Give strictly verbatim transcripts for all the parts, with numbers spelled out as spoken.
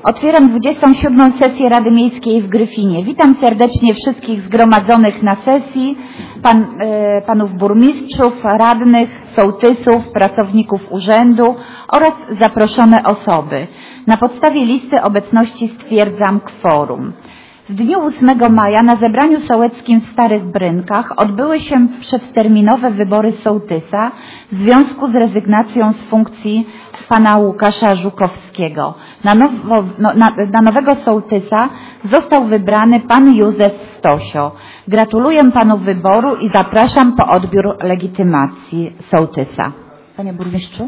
Otwieram dwudziestą siódmą sesję Rady Miejskiej w Gryfinie. Witam serdecznie wszystkich zgromadzonych na sesji, pan, e, panów burmistrzów, radnych, sołtysów, pracowników urzędu oraz zaproszone osoby. Na podstawie listy obecności stwierdzam kworum. W dniu ósmego maja na zebraniu sołeckim w Starych Brynkach odbyły się przedterminowe wybory sołtysa w związku z rezygnacją z funkcji pana Łukasza Żukowskiego. Na, nowo, no, na, na nowego sołtysa został wybrany pan Józef Stosio. Gratuluję panu wyboru i zapraszam po odbiór legitymacji sołtysa. Panie burmistrzu.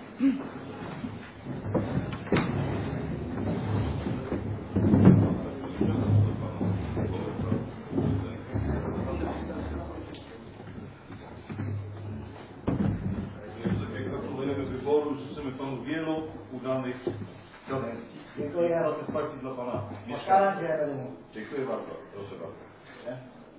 Życzymy panu wielu udanych kadencji. Dziękuję. Satysfakcji dla pana mieszkańców. Dziękuję bardzo. Proszę bardzo. Nie?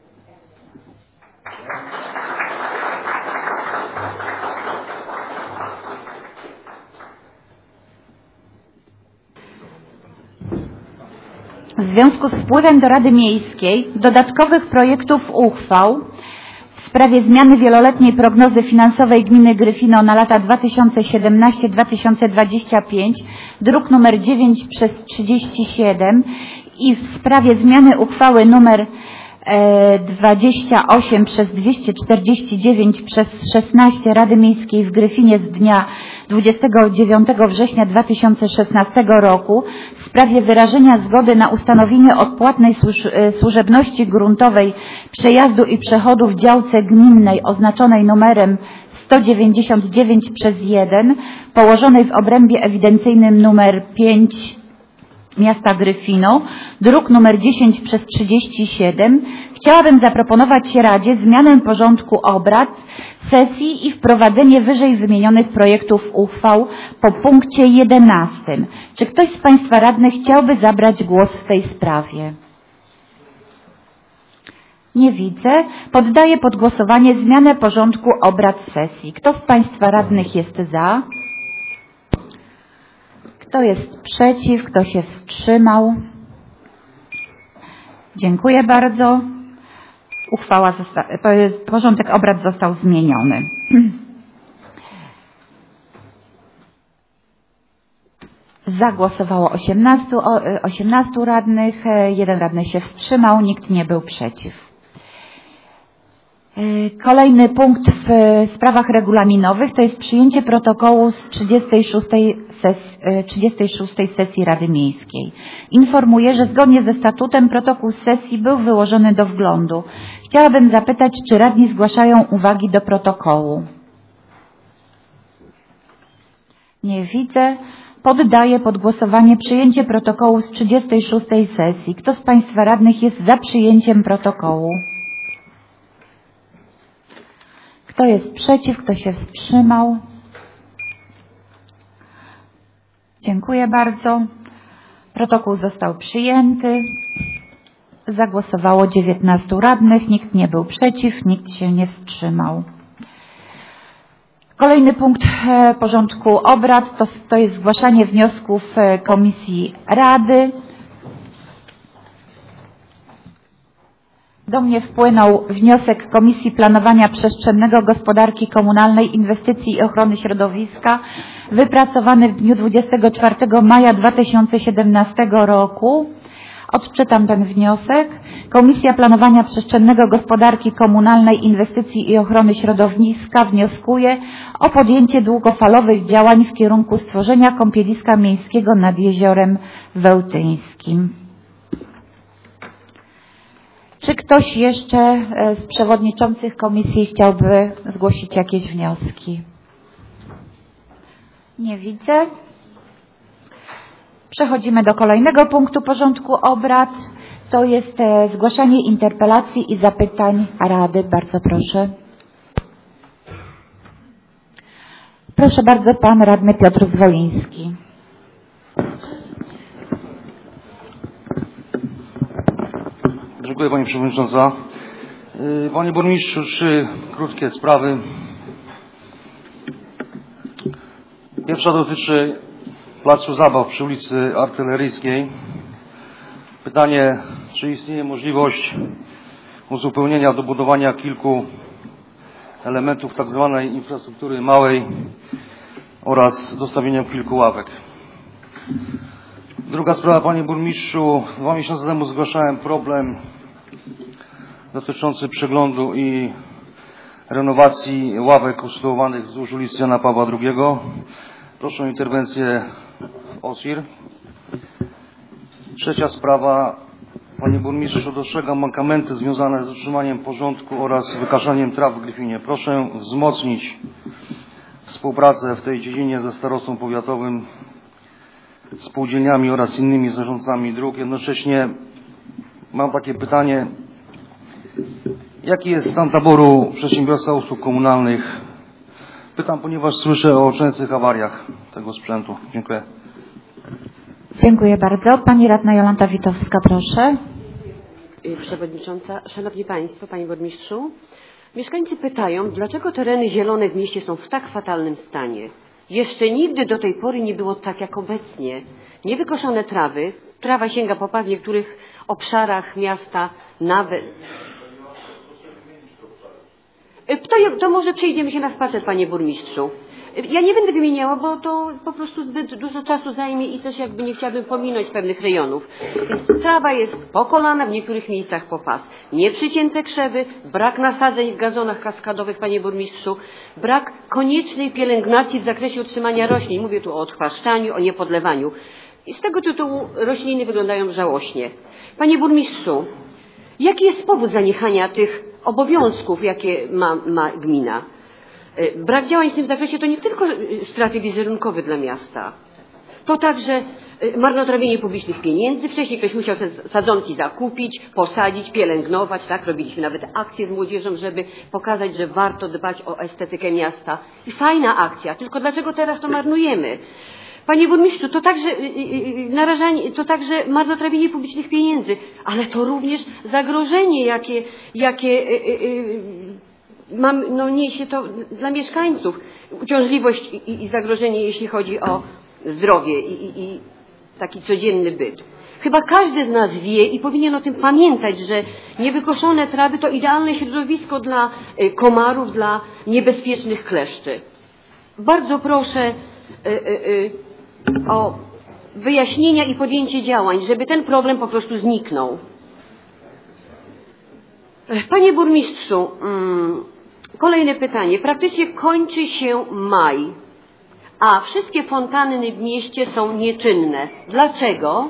W związku z wpływem do Rady Miejskiej dodatkowych projektów uchwał w sprawie zmiany wieloletniej prognozy finansowej gminy Gryfino na lata dwa tysiące siedemnaście do dwa tysiące dwudziestego piątego, druk nr dziewięć przez trzydzieści siedem i w sprawie zmiany uchwały nr dwadzieścia osiem przez dwieście czterdzieści dziewięć przez szesnaście Rady Miejskiej w Gryfinie z dnia dwudziestego dziewiątego września dwa tysiące szesnastego roku w sprawie wyrażenia zgody na ustanowienie odpłatnej służ służebności gruntowej przejazdu i przechodu w działce gminnej oznaczonej numerem sto dziewięćdziesiąt dziewięć przez jeden położonej w obrębie ewidencyjnym numer pięć miasta Gryfino, druk nr dziesięć przez trzydzieści siedem, chciałabym zaproponować Radzie zmianę porządku obrad sesji i wprowadzenie wyżej wymienionych projektów uchwał po punkcie jedenastym. Czy ktoś z Państwa radnych chciałby zabrać głos w tej sprawie? Nie widzę. Poddaję pod głosowanie zmianę porządku obrad sesji. Kto z Państwa radnych jest za? Kto jest przeciw? Kto się wstrzymał? Dziękuję bardzo. Uchwała zosta- porządek obrad został zmieniony. Zagłosowało osiemnastu, osiemnastu radnych, jeden radny się wstrzymał, nikt nie był przeciw. Kolejny punkt w sprawach regulaminowych to jest przyjęcie protokołu z trzydziestej szóstej sesji, trzydziestej szóstej sesji Rady Miejskiej. Informuję, że zgodnie ze statutem protokół z sesji był wyłożony do wglądu. Chciałabym zapytać, czy radni zgłaszają uwagi do protokołu. Nie widzę. Poddaję pod głosowanie przyjęcie protokołu z trzydziestej szóstej sesji. Kto z Państwa radnych jest za przyjęciem protokołu? Kto jest przeciw? Kto się wstrzymał? Dziękuję bardzo. Protokół został przyjęty. Zagłosowało dziewiętnastu radnych. Nikt nie był przeciw, nikt się nie wstrzymał. Kolejny punkt porządku obrad to, to jest zgłaszanie wniosków Komisji Rady. Do mnie wpłynął wniosek Komisji Planowania Przestrzennego, Gospodarki Komunalnej, Inwestycji i Ochrony Środowiska wypracowany w dniu dwudziestego czwartego maja dwa tysiące siedemnastego roku. Odczytam ten wniosek. Komisja Planowania Przestrzennego, Gospodarki Komunalnej, Inwestycji i Ochrony Środowiska wnioskuje o podjęcie długofalowych działań w kierunku stworzenia kąpieliska miejskiego nad Jeziorem Wełtyńskim. Czy ktoś jeszcze z przewodniczących komisji chciałby zgłosić jakieś wnioski? Nie widzę. Przechodzimy do kolejnego punktu porządku obrad. To jest zgłaszanie interpelacji i zapytań Rady. Bardzo proszę. Proszę bardzo, pan radny Piotr Zwoliński. Dziękuję Pani Przewodnicząca. Panie Burmistrzu, trzy krótkie sprawy. Pierwsza dotyczy placu zabaw przy ulicy Artyleryjskiej. Pytanie, czy istnieje możliwość uzupełnienia, dobudowania kilku elementów tak zwanej infrastruktury małej oraz dostawienia kilku ławek. Druga sprawa, panie burmistrzu, dwa miesiące temu zgłaszałem problem dotyczący przeglądu i renowacji ławek usytuowanych wzdłuż ulicy Jana Pawła drugiego. Proszę o interwencję w O S I R. Trzecia sprawa, panie burmistrzu, dostrzegam mankamenty związane z utrzymaniem porządku oraz wykaszaniem traw w Gryfinie. Proszę wzmocnić współpracę w tej dziedzinie ze starostą powiatowym, spółdzielniami oraz innymi zarządcami dróg. Jednocześnie mam takie pytanie, jaki jest stan taboru Przedsiębiorstwa Usług Komunalnych? Pytam, ponieważ słyszę o częstych awariach tego sprzętu. Dziękuję. Dziękuję bardzo. Pani radna Jolanta Witowska, proszę. Przewodnicząca, Szanowni Państwo, Panie Burmistrzu. Mieszkańcy pytają, dlaczego tereny zielone w mieście są w tak fatalnym stanie. Jeszcze nigdy do tej pory nie było tak jak obecnie. Niewykoszone trawy, trawa sięga po pas w niektórych obszarach miasta nawet. To, to może przejdziemy się na spacer, Panie Burmistrzu. Ja nie będę wymieniała, bo to po prostu zbyt dużo czasu zajmie i też jakby nie chciałabym pominąć pewnych rejonów. Więc trawa jest po kolana, w niektórych miejscach po pas. Nieprzycięte krzewy, brak nasadzeń w gazonach kaskadowych, Panie Burmistrzu, brak koniecznej pielęgnacji w zakresie utrzymania roślin. Mówię tu o odchwaszczaniu, o niepodlewaniu. I z tego tytułu rośliny wyglądają żałośnie. Panie Burmistrzu, jaki jest powód zaniechania tych obowiązków, jakie ma, ma gmina? Brak działań w tym zakresie to nie tylko straty wizerunkowe dla miasta. To także marnotrawienie publicznych pieniędzy. Wcześniej ktoś musiał te sadzonki zakupić, posadzić, pielęgnować. Tak, robiliśmy nawet akcję z młodzieżą, żeby pokazać, że warto dbać o estetykę miasta. I fajna akcja. Tylko dlaczego teraz to marnujemy? Panie burmistrzu, to także narażanie, to także marnotrawienie publicznych pieniędzy, ale to również zagrożenie, jakie, jakie yy, yy, mam, no niesie to dla mieszkańców. Uciążliwość i, i zagrożenie, jeśli chodzi o zdrowie i, i, i taki codzienny byt. Chyba każdy z nas wie i powinien o tym pamiętać, że niewykoszone trawy to idealne środowisko dla komarów, dla niebezpiecznych kleszczy. Bardzo proszę yy, yy, o wyjaśnienia i podjęcie działań, żeby ten problem po prostu zniknął. Panie burmistrzu, hmm, kolejne pytanie. Praktycznie kończy się maj, a wszystkie fontanny w mieście są nieczynne. Dlaczego?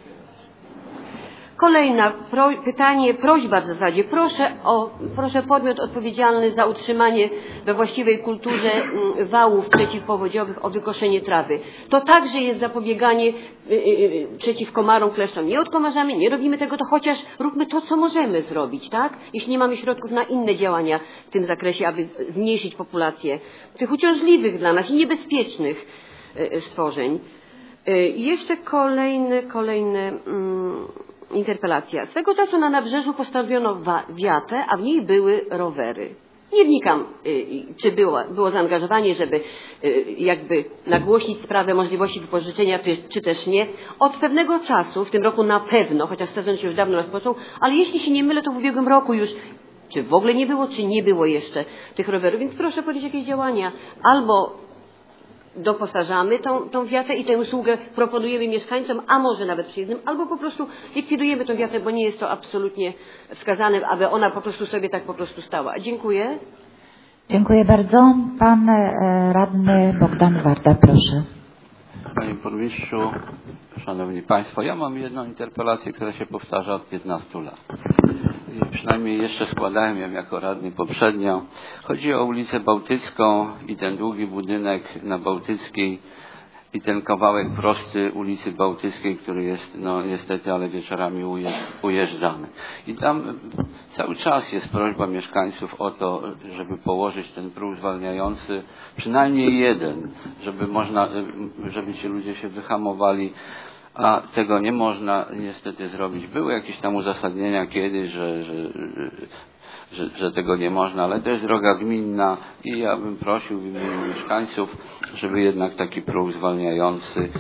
Kolejne pro, pytanie, prośba w zasadzie. Proszę o, proszę podmiot odpowiedzialny za utrzymanie we właściwej kulturze wałów przeciwpowodziowych o wykoszenie trawy. To także jest zapobieganie yy, yy, przeciw komarom, kleszczom. Nie odkomarzamy, nie robimy tego, to chociaż róbmy to, co możemy zrobić, tak? Jeśli nie mamy środków na inne działania w tym zakresie, aby zmniejszyć populację tych uciążliwych dla nas i niebezpiecznych yy, stworzeń. Yy, jeszcze kolejne, kolejne... Yy, Interpelacja. Swego czasu na Nabrzeżu postawiono wiatę, a w niej były rowery. Nie wnikam, czy było, było zaangażowanie, żeby jakby nagłośnić sprawę możliwości wypożyczenia, czy, czy też nie. Od pewnego czasu, w tym roku na pewno, chociaż sezon się już dawno rozpoczął, ale jeśli się nie mylę, to w ubiegłym roku już, czy w ogóle nie było, czy nie było jeszcze tych rowerów. Więc proszę podjąć jakieś działania. Albo doposażamy tą, tą wiatę i tę usługę proponujemy mieszkańcom, a może nawet przyjezdnym, albo po prostu likwidujemy tą wiatę, bo nie jest to absolutnie wskazane, aby ona po prostu sobie tak po prostu stała. Dziękuję. Dziękuję bardzo. Pan radny Bogdan Warda, proszę. Panie burmistrzu, szanowni państwo, ja mam jedną interpelację, która się powtarza od piętnastu lat. I przynajmniej jeszcze składałem ją jako radny poprzednio. Chodzi o ulicę Bałtycką i ten długi budynek na Bałtyckiej i ten kawałek prosty ulicy Bałtyckiej, który jest, no niestety, ale wieczorami ujeżdżany. I tam cały czas jest prośba mieszkańców o to, żeby położyć ten próg zwalniający, przynajmniej jeden, żeby można, żeby ci ludzie się wyhamowali, a tego nie można niestety zrobić. Były jakieś tam uzasadnienia kiedyś, że, że, że, że tego nie można, ale to jest droga gminna i ja bym prosił w imieniu mieszkańców, żeby jednak taki próg zwalniający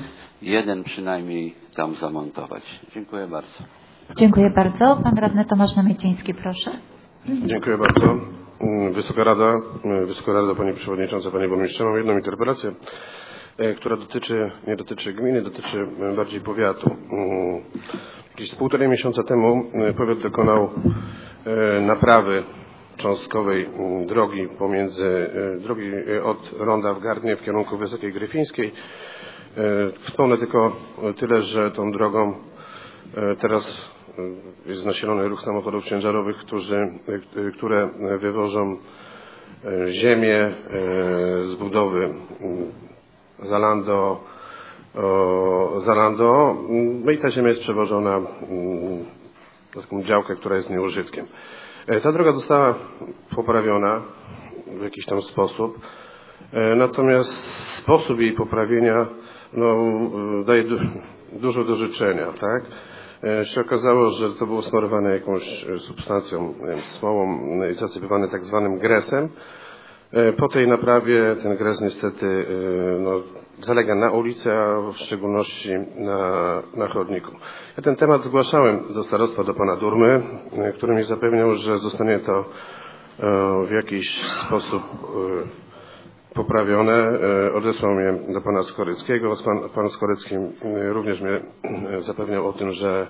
jeden przynajmniej tam zamontować. Dziękuję bardzo. Dziękuję bardzo. Pan radny Tomasz Namieciński, proszę. Dziękuję bardzo. Wysoka Rada, Wysoka Rada, Pani Przewodnicząca, Panie Burmistrzu, mam jedną interpelację, która dotyczy, nie dotyczy gminy, dotyczy bardziej powiatu. Jakieś z półtorej miesiąca temu powiat dokonał naprawy cząstkowej drogi pomiędzy, drogi od Ronda w Gardnie w kierunku Wysokiej Gryfińskiej. Wspomnę tylko tyle, że tą drogą teraz jest nasilony ruch samochodów ciężarowych, którzy, które wywożą ziemię z budowy Zalando, Zalando. No i ta ziemia jest przewożona na taką działkę, która jest nieużytkiem. Ta droga została poprawiona w jakiś tam sposób, natomiast sposób jej poprawienia no, daje du dużo do życzenia, tak? Się okazało, że to było smarowane jakąś substancją, smołą i zasypywane tak zwanym gresem. Po tej naprawie ten gres niestety no, zalega na ulicy, a w szczególności na, na chodniku. Ja ten temat zgłaszałem do starostwa, do pana Durmy, który mi zapewniał, że zostanie to w jakiś sposób poprawione. Odesłał mnie do pana Skoryckiego. Pan, pan Skorycki również mnie zapewniał o tym, że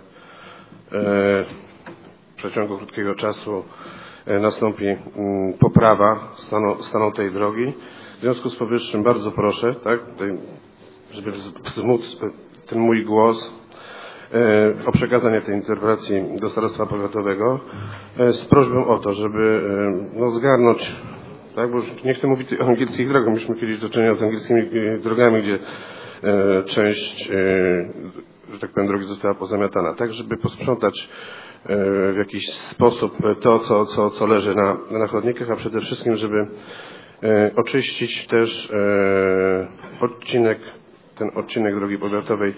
w przeciągu krótkiego czasu nastąpi poprawa stanu, stanu tej drogi. W związku z powyższym bardzo proszę, tak, żeby wzmóc ten mój głos o przekazanie tej interpelacji do starostwa powiatowego z prośbą o to, żeby no, zgarnąć, tak, bo już nie chcę mówić o angielskich drogach, myśmy kiedyś do czynienia z angielskimi drogami, gdzie część, że tak powiem, drogi została pozamiatana, tak, żeby posprzątać w jakiś sposób to, co, co, co leży na, na chodnikach, a przede wszystkim, żeby oczyścić też odcinek, ten odcinek drogi powiatowej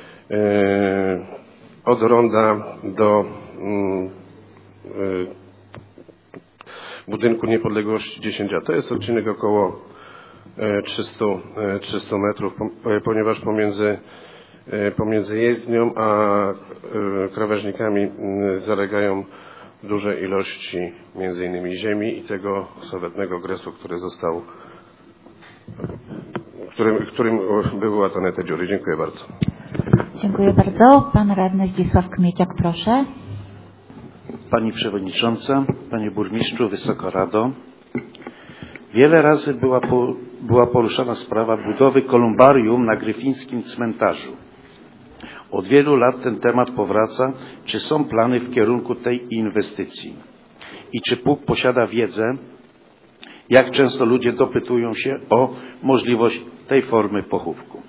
od Ronda do budynku Niepodległości dziesięć A. To jest odcinek około trzysta metrów, ponieważ pomiędzy Pomiędzy jezdnią a krawężnikami zalegają duże ilości między innymi ziemi i tego sowetnego gresu, który został, którym, którym były łatane te dziury. Dziękuję bardzo. Dziękuję bardzo. Pan radny Zdzisław Kmieciak, proszę. Pani Przewodnicząca, Panie Burmistrzu, Wysoka Rado. Wiele razy była, po, była poruszana sprawa budowy kolumbarium na gryfińskim cmentarzu. Od wielu lat ten temat powraca. Czy są plany w kierunku tej inwestycji? I czy pułk posiada wiedzę, jak często ludzie dopytują się o możliwość tej formy pochówku?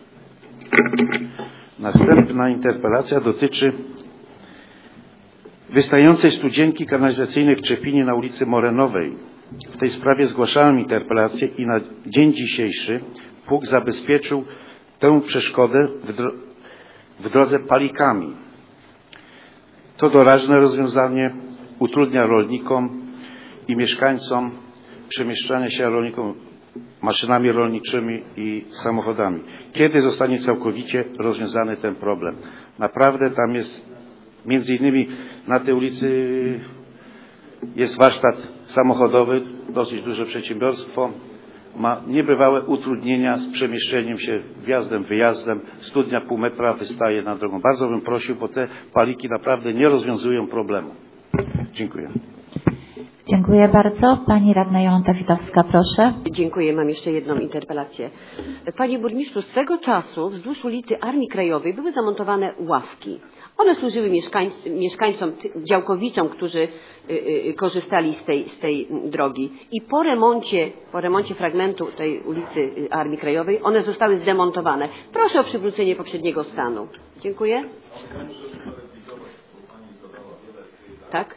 Następna interpelacja dotyczy wystającej studzienki kanalizacyjnej w Czepinie na ulicy Morenowej. W tej sprawie zgłaszałem interpelację i na dzień dzisiejszy pułk zabezpieczył tę przeszkodę w, dro w drodze palikami. To doraźne rozwiązanie utrudnia rolnikom i mieszkańcom przemieszczanie się rolnikom maszynami rolniczymi i samochodami. Kiedy zostanie całkowicie rozwiązany ten problem? Naprawdę tam jest, między innymi na tej ulicy jest warsztat samochodowy, dosyć duże przedsiębiorstwo, ma niebywałe utrudnienia z przemieszczeniem się, wjazdem, wyjazdem, studnia pół metra wystaje na drogą. Bardzo bym prosił, bo te paliki naprawdę nie rozwiązują problemu. Dziękuję. Dziękuję bardzo. Pani radna Jolanta Witowska, proszę. Dziękuję. Mam jeszcze jedną interpelację. Panie burmistrzu, swego czasu wzdłuż ulicy Armii Krajowej były zamontowane ławki. One służyły mieszkańc mieszkańcom, działkowiczom, którzy y, y, korzystali z tej, z tej drogi. I po remoncie, po remoncie fragmentu tej ulicy Armii Krajowej one zostały zdemontowane. Proszę o przywrócenie poprzedniego stanu. Dziękuję. Tak?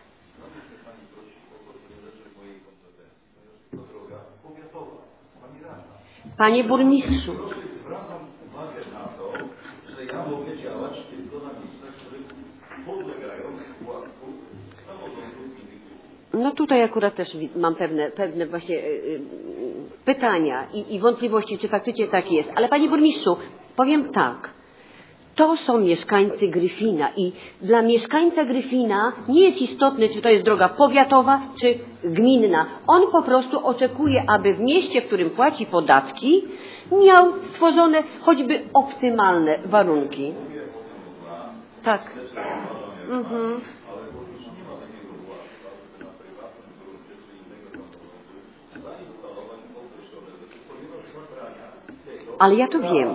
Panie burmistrzu. Zwracam uwagę na to, że ja mogę działać tylko na miejscach, które podlegają władzu samorządu gminy. No tutaj akurat też mam pewne, pewne właśnie yy, pytania i, i wątpliwości, czy faktycznie tak jest. Ale panie burmistrzu, powiem tak. To są mieszkańcy Gryfina i dla mieszkańca Gryfina nie jest istotne, czy to jest droga powiatowa, czy gminna. On po prostu oczekuje, aby w mieście, w którym płaci podatki, miał stworzone choćby optymalne warunki. Tak. Mhm. Ale ja to wiem.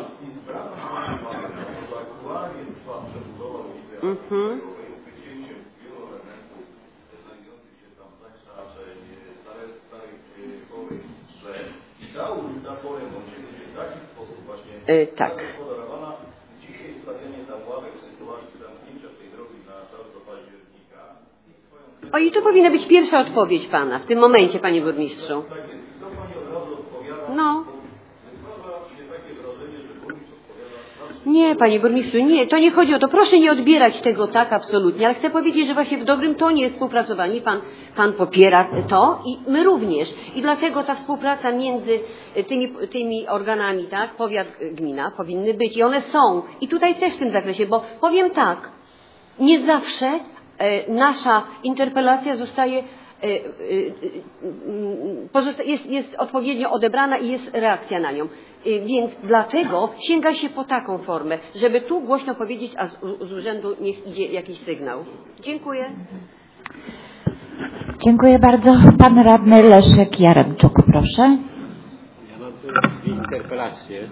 Mhm. E, tak. Dzisiaj stawianie tam ławek w sytuacji zamknięcia tej drogi na czas do października. O i to powinna być pierwsza odpowiedź pana w tym momencie, panie burmistrzu. No. Nie, panie burmistrzu, nie, to nie chodzi o to. Proszę nie odbierać tego tak absolutnie, ale chcę powiedzieć, że właśnie w dobrym tonie współpracowani pan, pan popiera to i my również. I dlatego ta współpraca między tymi, tymi organami, tak, powiat, gmina, powinny być. I one są. I tutaj też w tym zakresie, bo powiem tak, nie zawsze e, nasza interpelacja zostaje e, e, pozosta- jest, jest odpowiednio odebrana i jest reakcja na nią. Więc dlatego sięga się po taką formę, żeby tu głośno powiedzieć, a z, z urzędu niech idzie jakiś sygnał. Dziękuję. Dziękuję bardzo. Pan radny Leszek Jaremczuk, proszę. Ja mam dwie interpelacje.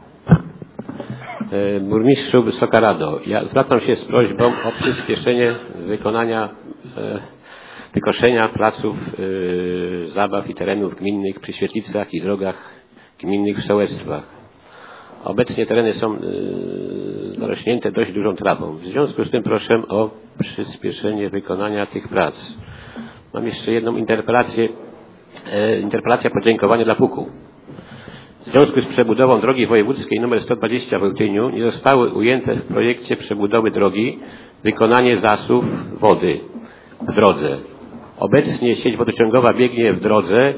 Burmistrzu, Wysoka Rado, ja zwracam się z prośbą o przyspieszenie wykonania wykoszenia placów zabaw i terenów gminnych przy świetlicach i drogach gminnych w sołectwach. Obecnie tereny są zarośnięte dość dużą trawą. W związku z tym proszę o przyspieszenie wykonania tych prac. Mam jeszcze jedną interpelację. Interpelacja podziękowania dla Puku. W związku z przebudową drogi wojewódzkiej nr sto dwadzieścia w Oltyniu nie zostały ujęte w projekcie przebudowy drogi wykonanie zasów wody w drodze. Obecnie sieć wodociągowa biegnie w drodze.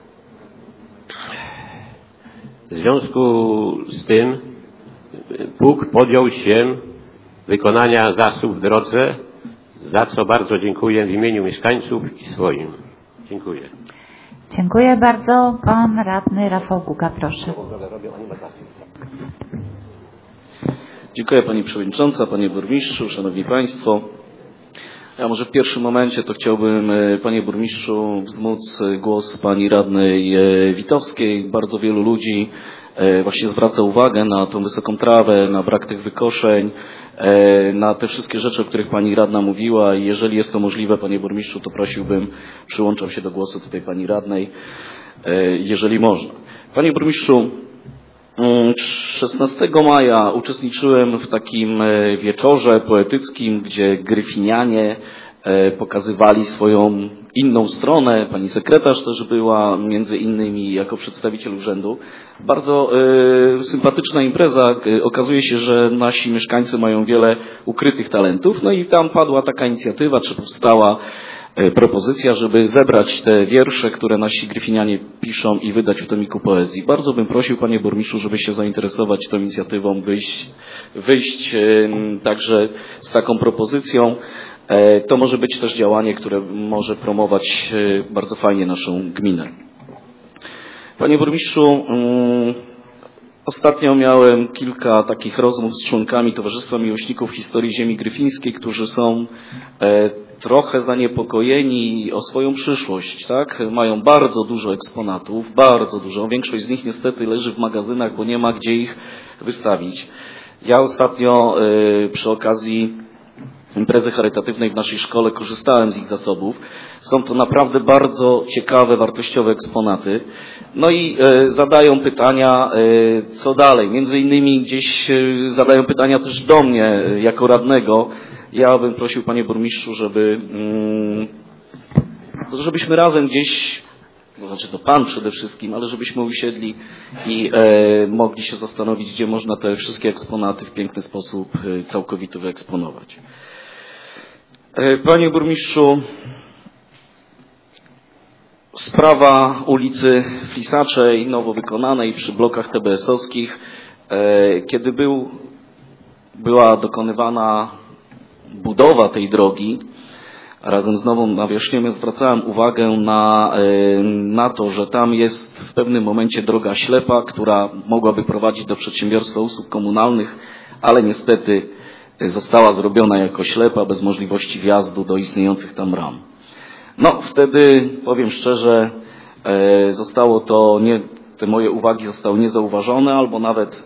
W związku z tym Puk podjął się wykonania zasób w drodze, za co bardzo dziękuję w imieniu mieszkańców i swoim. Dziękuję. Dziękuję bardzo. Pan radny Rafał Guga, proszę. Dziękuję Pani Przewodnicząca, Panie Burmistrzu, Szanowni Państwo. Ja może w pierwszym momencie to chciałbym, Panie Burmistrzu, wzmóc głos Pani Radnej Witowskiej. Bardzo wielu ludzi właśnie zwraca uwagę na tą wysoką trawę, na brak tych wykoszeń, na te wszystkie rzeczy, o których Pani Radna mówiła i jeżeli jest to możliwe, Panie Burmistrzu, to prosiłbym, przyłączam się do głosu tutaj Pani Radnej, jeżeli można. Panie Burmistrzu, szesnastego maja uczestniczyłem w takim wieczorze poetyckim, gdzie gryfinianie pokazywali swoją inną stronę. Pani sekretarz też była między innymi jako przedstawiciel urzędu. Bardzo y, sympatyczna impreza. Okazuje się, że nasi mieszkańcy mają wiele ukrytych talentów. No i tam padła taka inicjatywa, czy powstała propozycja, żeby zebrać te wiersze, które nasi gryfinianie piszą i wydać w tomiku poezji. Bardzo bym prosił, Panie Burmistrzu, żeby się zainteresować tą inicjatywą, wyjść, wyjść także z taką propozycją. To może być też działanie, które może promować bardzo fajnie naszą gminę. Panie Burmistrzu, ostatnio miałem kilka takich rozmów z członkami Towarzystwa Miłośników Historii Ziemi Gryfińskiej, którzy są trochę zaniepokojeni o swoją przyszłość, tak? Mają bardzo dużo eksponatów, bardzo dużo. Większość z nich niestety leży w magazynach, bo nie ma gdzie ich wystawić. Ja ostatnio y, przy okazji imprezy charytatywnej w naszej szkole korzystałem z ich zasobów. Są to naprawdę bardzo ciekawe, wartościowe eksponaty. No i y, zadają pytania, y, co dalej. Między innymi gdzieś y, zadają pytania też do mnie y, jako radnego. Ja bym prosił, Panie Burmistrzu, żeby, żebyśmy razem gdzieś, to znaczy to Pan przede wszystkim, ale żebyśmy usiedli i e, mogli się zastanowić, gdzie można te wszystkie eksponaty w piękny sposób e, całkowity wyeksponować. E, Panie Burmistrzu, sprawa ulicy Flisaczej, nowo wykonanej przy blokach T B S owskich, e, kiedy był była dokonywana budowa tej drogi, razem z nową nawierzchnią, zwracałem uwagę na, na to, że tam jest w pewnym momencie droga ślepa, która mogłaby prowadzić do przedsiębiorstwa usług komunalnych, ale niestety została zrobiona jako ślepa, bez możliwości wjazdu do istniejących tam ram. No, wtedy, powiem szczerze, zostało to, nie, te moje uwagi zostały niezauważone, albo nawet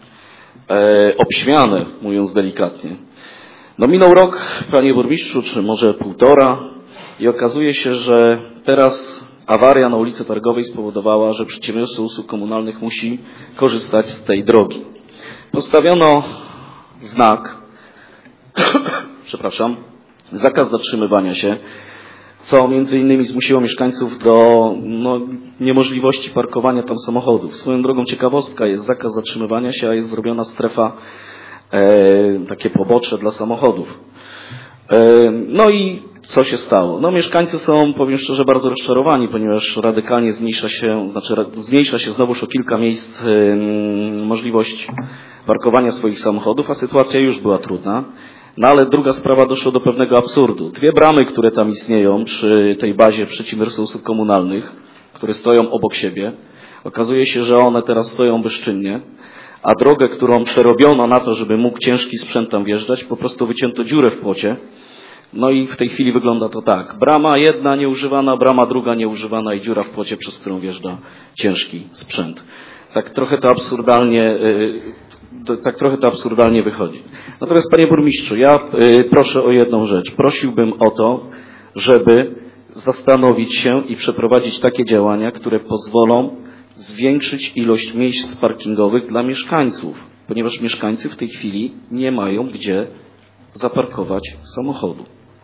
obśmiane, mówiąc delikatnie. No minął rok, panie burmistrzu, czy może półtora i okazuje się, że teraz awaria na ulicy Targowej spowodowała, że przedsiębiorstwo usług komunalnych musi korzystać z tej drogi. Postawiono znak, przepraszam, zakaz zatrzymywania się, co między innymi zmusiło mieszkańców do no, niemożliwości parkowania tam samochodów. Swoją drogą ciekawostka, jest zakaz zatrzymywania się, a jest zrobiona strefa, e, takie pobocze dla samochodów. E, no i co się stało? No mieszkańcy są, powiem szczerze, bardzo rozczarowani, ponieważ radykalnie zmniejsza się, znaczy zmniejsza się znowuż o kilka miejsc e, możliwość parkowania swoich samochodów, a sytuacja już była trudna. No ale druga sprawa, doszło do pewnego absurdu. Dwie bramy, które tam istnieją przy tej bazie przedsiębiorstw usług komunalnych, które stoją obok siebie, okazuje się, że one teraz stoją bezczynnie, a drogę, którą przerobiono na to, żeby mógł ciężki sprzęt tam wjeżdżać, po prostu wycięto dziurę w płocie. No i w tej chwili wygląda to tak. Brama jedna nieużywana, brama druga nieużywana i dziura w płocie, przez którą wjeżdża ciężki sprzęt. Tak trochę to absurdalnie... Yy, Tak trochę to absurdalnie wychodzi. Natomiast panie burmistrzu, ja y, proszę o jedną rzecz. Prosiłbym o to, żeby zastanowić się i przeprowadzić takie działania, które pozwolą zwiększyć ilość miejsc parkingowych dla mieszkańców, ponieważ mieszkańcy w tej chwili nie mają gdzie zaparkować samochodu.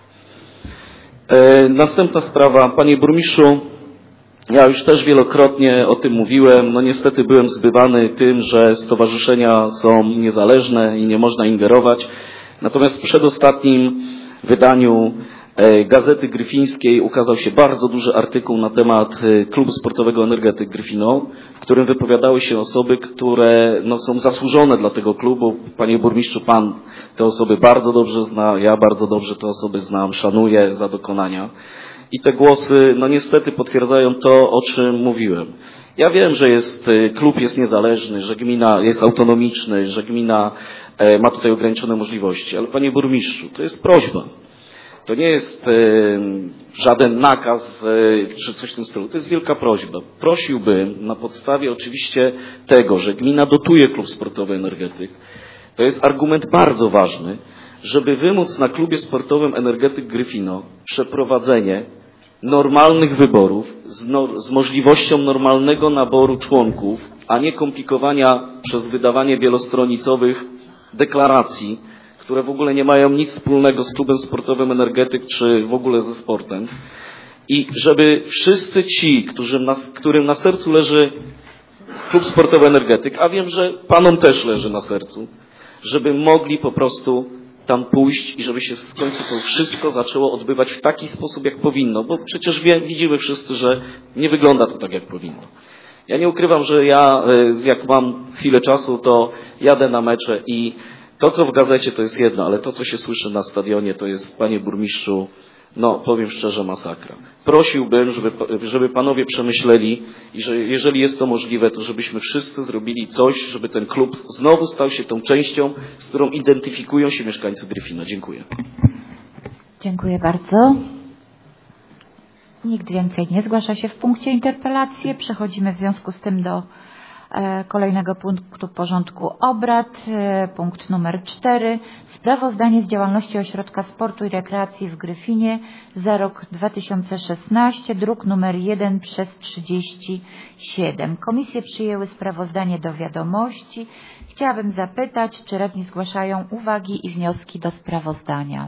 Y, następna sprawa. Panie burmistrzu, ja już też wielokrotnie o tym mówiłem. No niestety byłem zbywany tym, że stowarzyszenia są niezależne i nie można ingerować. Natomiast w przedostatnim wydaniu Gazety Gryfińskiej ukazał się bardzo duży artykuł na temat Klubu Sportowego Energetyk Gryfino, w którym wypowiadały się osoby, które no, są zasłużone dla tego klubu. Panie burmistrzu, pan te osoby bardzo dobrze zna, ja bardzo dobrze te osoby znam, szanuję za dokonania. I te głosy, no niestety potwierdzają to, o czym mówiłem. Ja wiem, że jest, klub jest niezależny, że gmina jest autonomiczny, że gmina ma tutaj ograniczone możliwości, ale panie burmistrzu, to jest prośba. To nie jest żaden nakaz czy coś w tym stylu. To jest wielka prośba. Prosiłbym na podstawie oczywiście tego, że gmina dotuje klub sportowy Energetyk. To jest argument bardzo ważny, żeby wymóc na klubie sportowym Energetyk Gryfino przeprowadzenie normalnych wyborów z, no, z możliwością normalnego naboru członków, a nie komplikowania przez wydawanie wielostronicowych deklaracji, które w ogóle nie mają nic wspólnego z klubem sportowym Energetyk czy w ogóle ze sportem. I żeby wszyscy ci, którym na, którym na sercu leży klub sportowy Energetyk, a wiem, że panom też leży na sercu, żeby mogli po prostu tam pójść i żeby się w końcu to wszystko zaczęło odbywać w taki sposób, jak powinno, bo przecież wie, widzimy wszyscy, że nie wygląda to tak, jak powinno. Ja nie ukrywam, że ja, jak mam chwilę czasu, to jadę na mecze i to, co w gazecie, to jest jedno, ale to, co się słyszy na stadionie, to jest, panie burmistrzu, no powiem szczerze, masakra. Prosiłbym, żeby, żeby panowie przemyśleli i że jeżeli jest to możliwe, to żebyśmy wszyscy zrobili coś, żeby ten klub znowu stał się tą częścią, z którą identyfikują się mieszkańcy Gryfina. Dziękuję. Dziękuję bardzo. Nikt więcej nie zgłasza się w punkcie interpelacji. Przechodzimy w związku z tym do kolejnego punktu porządku obrad, punkt numer cztery. Sprawozdanie z działalności Ośrodka Sportu i Rekreacji w Gryfinie za rok dwa tysiące szesnasty, druk numer jeden przez trzydzieści siedem. Komisje przyjęły sprawozdanie do wiadomości. Chciałabym zapytać, czy radni zgłaszają uwagi i wnioski do sprawozdania.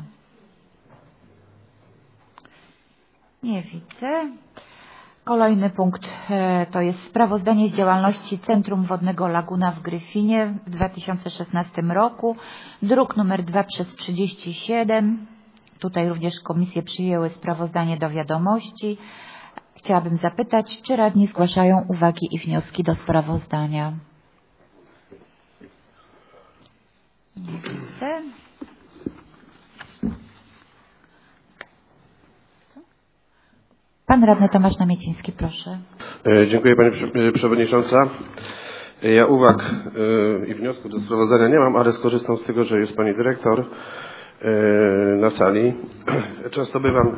Nie widzę. Kolejny punkt to jest sprawozdanie z działalności Centrum Wodnego Laguna w Gryfinie w dwa tysiące szesnastym roku, druk numer dwa przez trzydzieści siedem. Tutaj również komisje przyjęły sprawozdanie do wiadomości. Chciałabym zapytać, czy radni zgłaszają uwagi i wnioski do sprawozdania. Nie widzę. Pan radny Tomasz Namieciński, proszę. Dziękuję Pani Przewodnicząca. Ja uwag i wniosków do sprawozdania nie mam, ale skorzystam z tego, że jest Pani Dyrektor na sali. Często bywam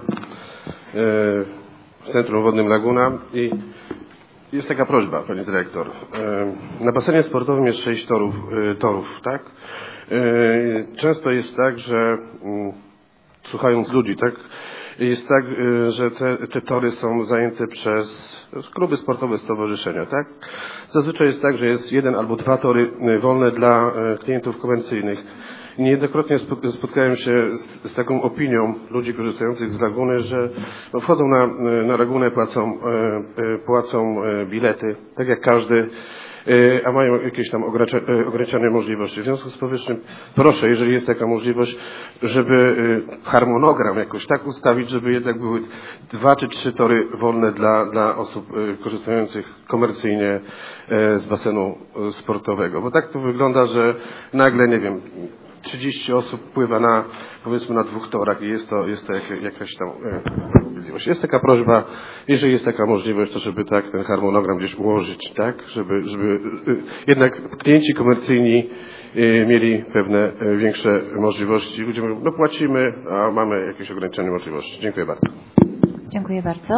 w Centrum Wodnym Laguna i jest taka prośba, Pani Dyrektor. Na basenie sportowym jest sześć torów, torów, tak? Często jest tak, że słuchając ludzi, tak? Jest tak, że te, te tory są zajęte przez kluby sportowe, stowarzyszenia, tak? Zazwyczaj jest tak, że jest jeden albo dwa tory wolne dla klientów komercyjnych. Niejednokrotnie spotkałem się z, z taką opinią ludzi korzystających z laguny, że no wchodzą na, na lagunę, płacą, płacą bilety, tak jak każdy, a mają jakieś tam ograniczone możliwości. W związku z powyższym proszę, jeżeli jest taka możliwość, żeby harmonogram jakoś tak ustawić, żeby jednak były dwa czy trzy tory wolne dla, dla osób korzystających komercyjnie z basenu sportowego. Bo tak to wygląda, że nagle, nie wiem, trzydzieści osób pływa na, powiedzmy, na dwóch torach i jest to, jest to jak, jakaś tam możliwość. Jest taka prośba, jeżeli jest taka możliwość, to żeby tak ten harmonogram gdzieś ułożyć, tak, żeby, żeby jednak klienci komercyjni mieli pewne większe możliwości. Ludzie mówią, no płacimy, a mamy jakieś ograniczone możliwości. Dziękuję bardzo. Dziękuję bardzo.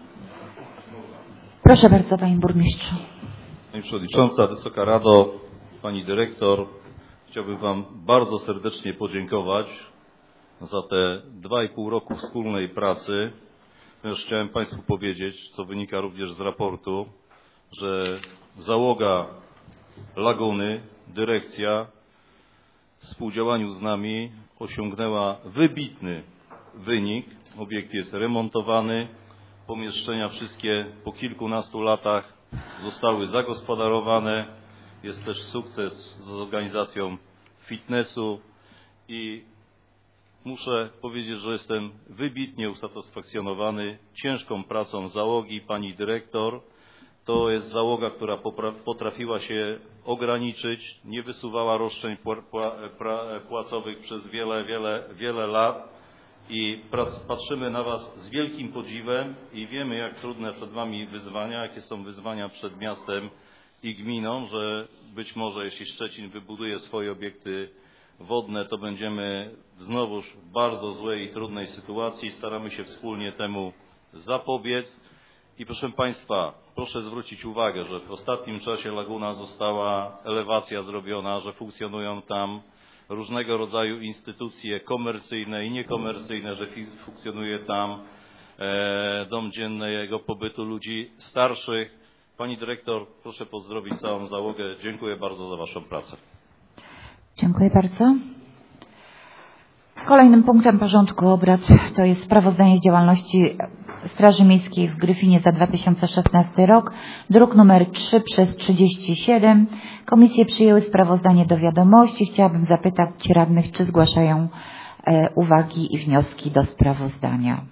Proszę bardzo, Panie Burmistrzu. Pani Przewodnicząca, Wysoka Rado, Pani Dyrektor, chciałbym Wam bardzo serdecznie podziękować za te dwa i pół roku wspólnej pracy. Ponieważ chciałem Państwu powiedzieć, co wynika również z raportu, że załoga Laguny, dyrekcja w współdziałaniu z nami osiągnęła wybitny wynik. Obiekt jest remontowany, pomieszczenia wszystkie po kilkunastu latach zostały zagospodarowane. Jest też sukces z organizacją fitnessu i muszę powiedzieć, że jestem wybitnie usatysfakcjonowany ciężką pracą załogi pani dyrektor. To jest załoga, która potrafiła się ograniczyć, nie wysuwała roszczeń płacowych przez wiele, wiele, wiele lat i patrzymy na Was z wielkim podziwem i wiemy, jak trudne przed Wami wyzwania, jakie są wyzwania przed miastem i gminą, że być może jeśli Szczecin wybuduje swoje obiekty wodne, to będziemy znowuż w bardzo złej i trudnej sytuacji. Staramy się wspólnie temu zapobiec. I proszę Państwa, proszę zwrócić uwagę, że w ostatnim czasie Laguna została elewacja zrobiona, że funkcjonują tam różnego rodzaju instytucje komercyjne i niekomercyjne, że funkcjonuje tam e, dom dziennego pobytu ludzi starszych. Pani dyrektor, proszę pozdrowić całą załogę. Dziękuję bardzo za Waszą pracę. Dziękuję bardzo. Kolejnym punktem porządku obrad to jest sprawozdanie z działalności Straży Miejskiej w Gryfinie za dwa tysiące szesnasty rok, druk numer trzy przez trzydzieści siedem. Komisje przyjęły sprawozdanie do wiadomości. Chciałabym zapytać radnych, czy zgłaszają e, uwagi i wnioski do sprawozdania.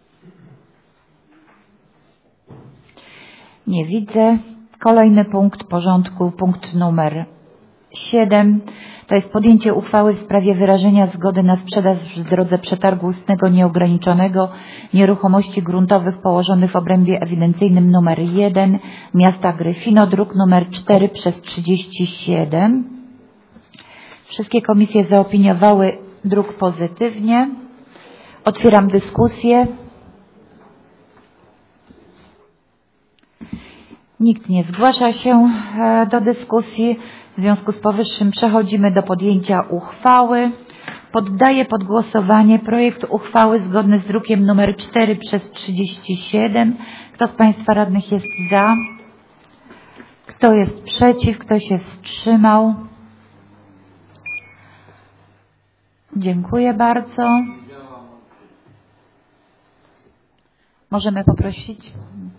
Nie widzę. Kolejny punkt porządku, punkt numer siedem. To jest podjęcie uchwały w sprawie wyrażenia zgody na sprzedaż w drodze przetargu ustnego nieograniczonego nieruchomości gruntowych położonych w obrębie ewidencyjnym numer jeden miasta Gryfino, druk numer cztery przez trzydzieści siedem. Wszystkie komisje zaopiniowały druk pozytywnie. Otwieram dyskusję. Nikt nie zgłasza się do dyskusji. W związku z powyższym przechodzimy do podjęcia uchwały. Poddaję pod głosowanie projekt uchwały zgodny z drukiem numer cztery przez trzydzieści siedem. Kto z Państwa radnych jest za? Kto jest przeciw? Kto się wstrzymał? Dziękuję bardzo. Możemy poprosić?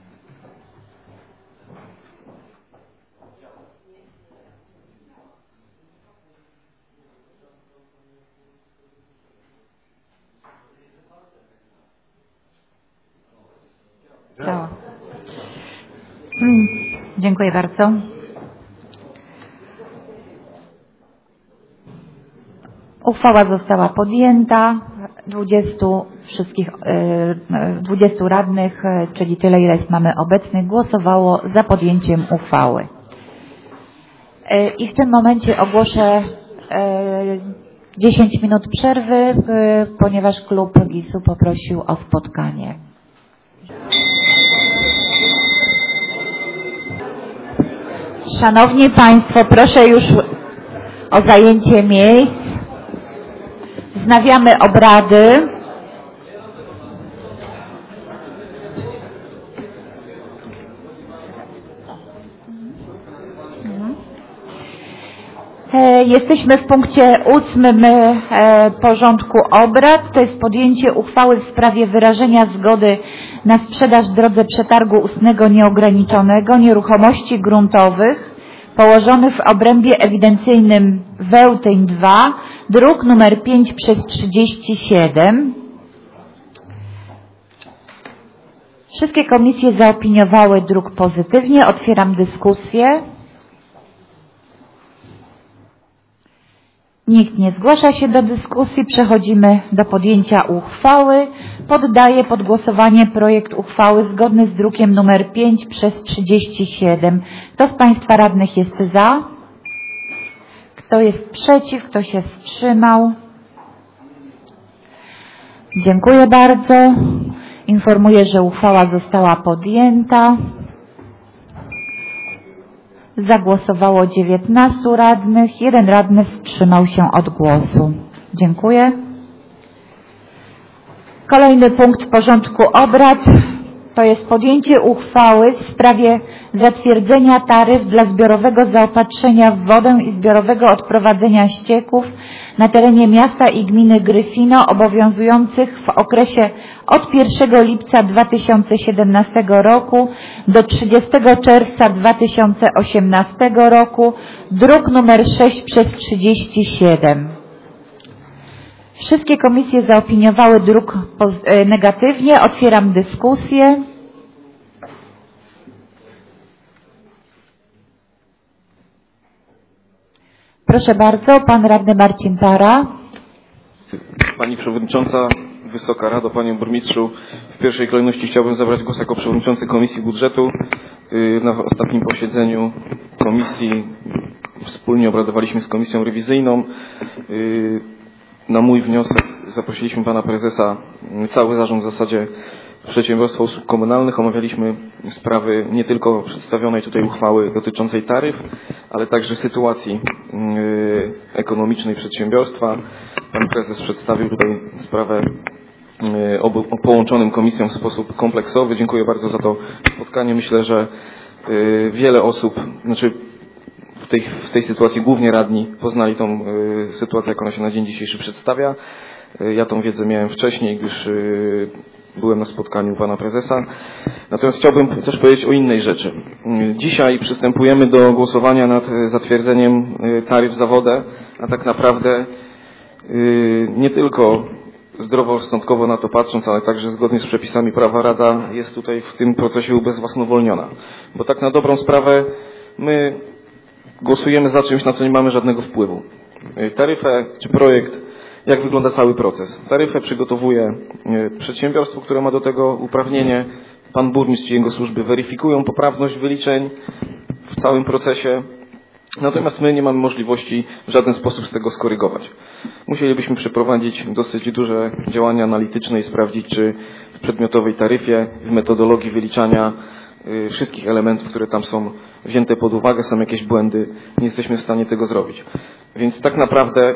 Działa. Hmm. Dziękuję bardzo. Uchwała została podjęta. dwudziestu wszystkich, dwudziestu radnych, czyli tyle, ile jest mamy obecnych, głosowało za podjęciem uchwały. I w tym momencie ogłoszę dziesięć minut przerwy, ponieważ klub GiS-u poprosił o spotkanie. Szanowni Państwo, proszę już o zajęcie miejsc. Wznawiamy obrady. Jesteśmy w punkcie ósmym porządku obrad. To jest podjęcie uchwały w sprawie wyrażenia zgody na sprzedaż w drodze przetargu ustnego nieograniczonego nieruchomości gruntowych położonych w obrębie ewidencyjnym Wełtyń dwa, druk numer pięć przez trzydzieści siedem. Wszystkie komisje zaopiniowały druk pozytywnie. Otwieram dyskusję. Nikt nie zgłasza się do dyskusji. Przechodzimy do podjęcia uchwały. Poddaję pod głosowanie projekt uchwały zgodny z drukiem numer pięć przez trzydzieści siedem. Kto z Państwa radnych jest za? Kto jest przeciw? Kto się wstrzymał? Dziękuję bardzo. Informuję, że uchwała została podjęta. Zagłosowało dziewiętnastu radnych. Jeden radny wstrzymał się od głosu. Dziękuję. Kolejny punkt porządku obrad to jest podjęcie uchwały w sprawie zatwierdzenia taryf dla zbiorowego zaopatrzenia w wodę i zbiorowego odprowadzenia ścieków na terenie miasta i gminy Gryfino obowiązujących w okresie od pierwszego lipca dwa tysiące siedemnastego roku do trzydziestego czerwca dwa tysiące osiemnastego roku, druk numer sześć przez trzydzieści siedem. Wszystkie komisje zaopiniowały druk negatywnie. Otwieram dyskusję. Proszę bardzo, pan radny Marcin Para. Pani Przewodnicząca, Wysoka Rado, Panie Burmistrzu, w pierwszej kolejności chciałbym zabrać głos jako Przewodniczący Komisji Budżetu. Na ostatnim posiedzeniu Komisji wspólnie obradowaliśmy z Komisją Rewizyjną. Na mój wniosek zaprosiliśmy Pana Prezesa, cały zarząd w zasadzie Przedsiębiorstwa Usług Komunalnych. Omawialiśmy sprawy nie tylko przedstawionej tutaj uchwały dotyczącej taryf, ale także sytuacji ekonomicznej przedsiębiorstwa. Pan Prezes przedstawił tutaj sprawę obu połączonym komisjom w sposób kompleksowy. Dziękuję bardzo za to spotkanie. Myślę, że wiele osób, znaczy w tej, w tej sytuacji głównie radni poznali tą y, sytuację, jak ona się na dzień dzisiejszy przedstawia. Y, ja tą wiedzę miałem wcześniej, gdyż y, byłem na spotkaniu Pana Prezesa. Natomiast chciałbym też powiedzieć o innej rzeczy. Y, dzisiaj przystępujemy do głosowania nad zatwierdzeniem y, taryf za wodę, a tak naprawdę y, nie tylko zdroworozsądkowo na to patrząc, ale także zgodnie z przepisami prawa Rada jest tutaj w tym procesie ubezwłasnowolniona. Bo tak na dobrą sprawę my głosujemy za czymś, na co nie mamy żadnego wpływu. Taryfę czy projekt, jak wygląda cały proces? Taryfę przygotowuje przedsiębiorstwo, które ma do tego uprawnienie. Pan burmistrz i jego służby weryfikują poprawność wyliczeń w całym procesie. Natomiast my nie mamy możliwości w żaden sposób z tego skorygować. Musielibyśmy przeprowadzić dosyć duże działania analityczne i sprawdzić, czy w przedmiotowej taryfie, w metodologii wyliczania wszystkich elementów, które tam są wzięte pod uwagę, są jakieś błędy. Nie jesteśmy w stanie tego zrobić. Więc tak naprawdę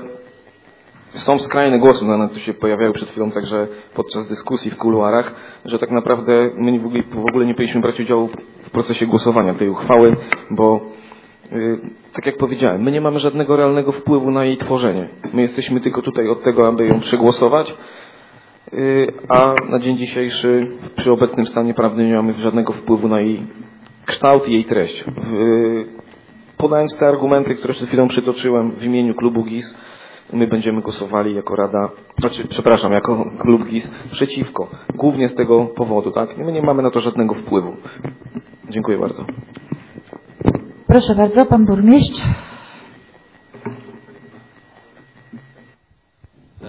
są skrajne głosy, one tu się pojawiały przed chwilą także podczas dyskusji w kuluarach, że tak naprawdę my w ogóle, w ogóle nie powinniśmy brać udziału w procesie głosowania tej uchwały, bo yy, tak jak powiedziałem, my nie mamy żadnego realnego wpływu na jej tworzenie. My jesteśmy tylko tutaj od tego, aby ją przegłosować, yy, a na dzień dzisiejszy przy obecnym stanie prawnym nie mamy żadnego wpływu na jej kształt i jej treść. Yy, podając te argumenty, które przed chwilą przytoczyłem w imieniu klubu GiS, my będziemy głosowali jako Rada, znaczy, przepraszam, jako klub GiS przeciwko. Głównie z tego powodu, tak? My nie mamy na to żadnego wpływu. Dziękuję bardzo. Proszę bardzo, pan burmistrz.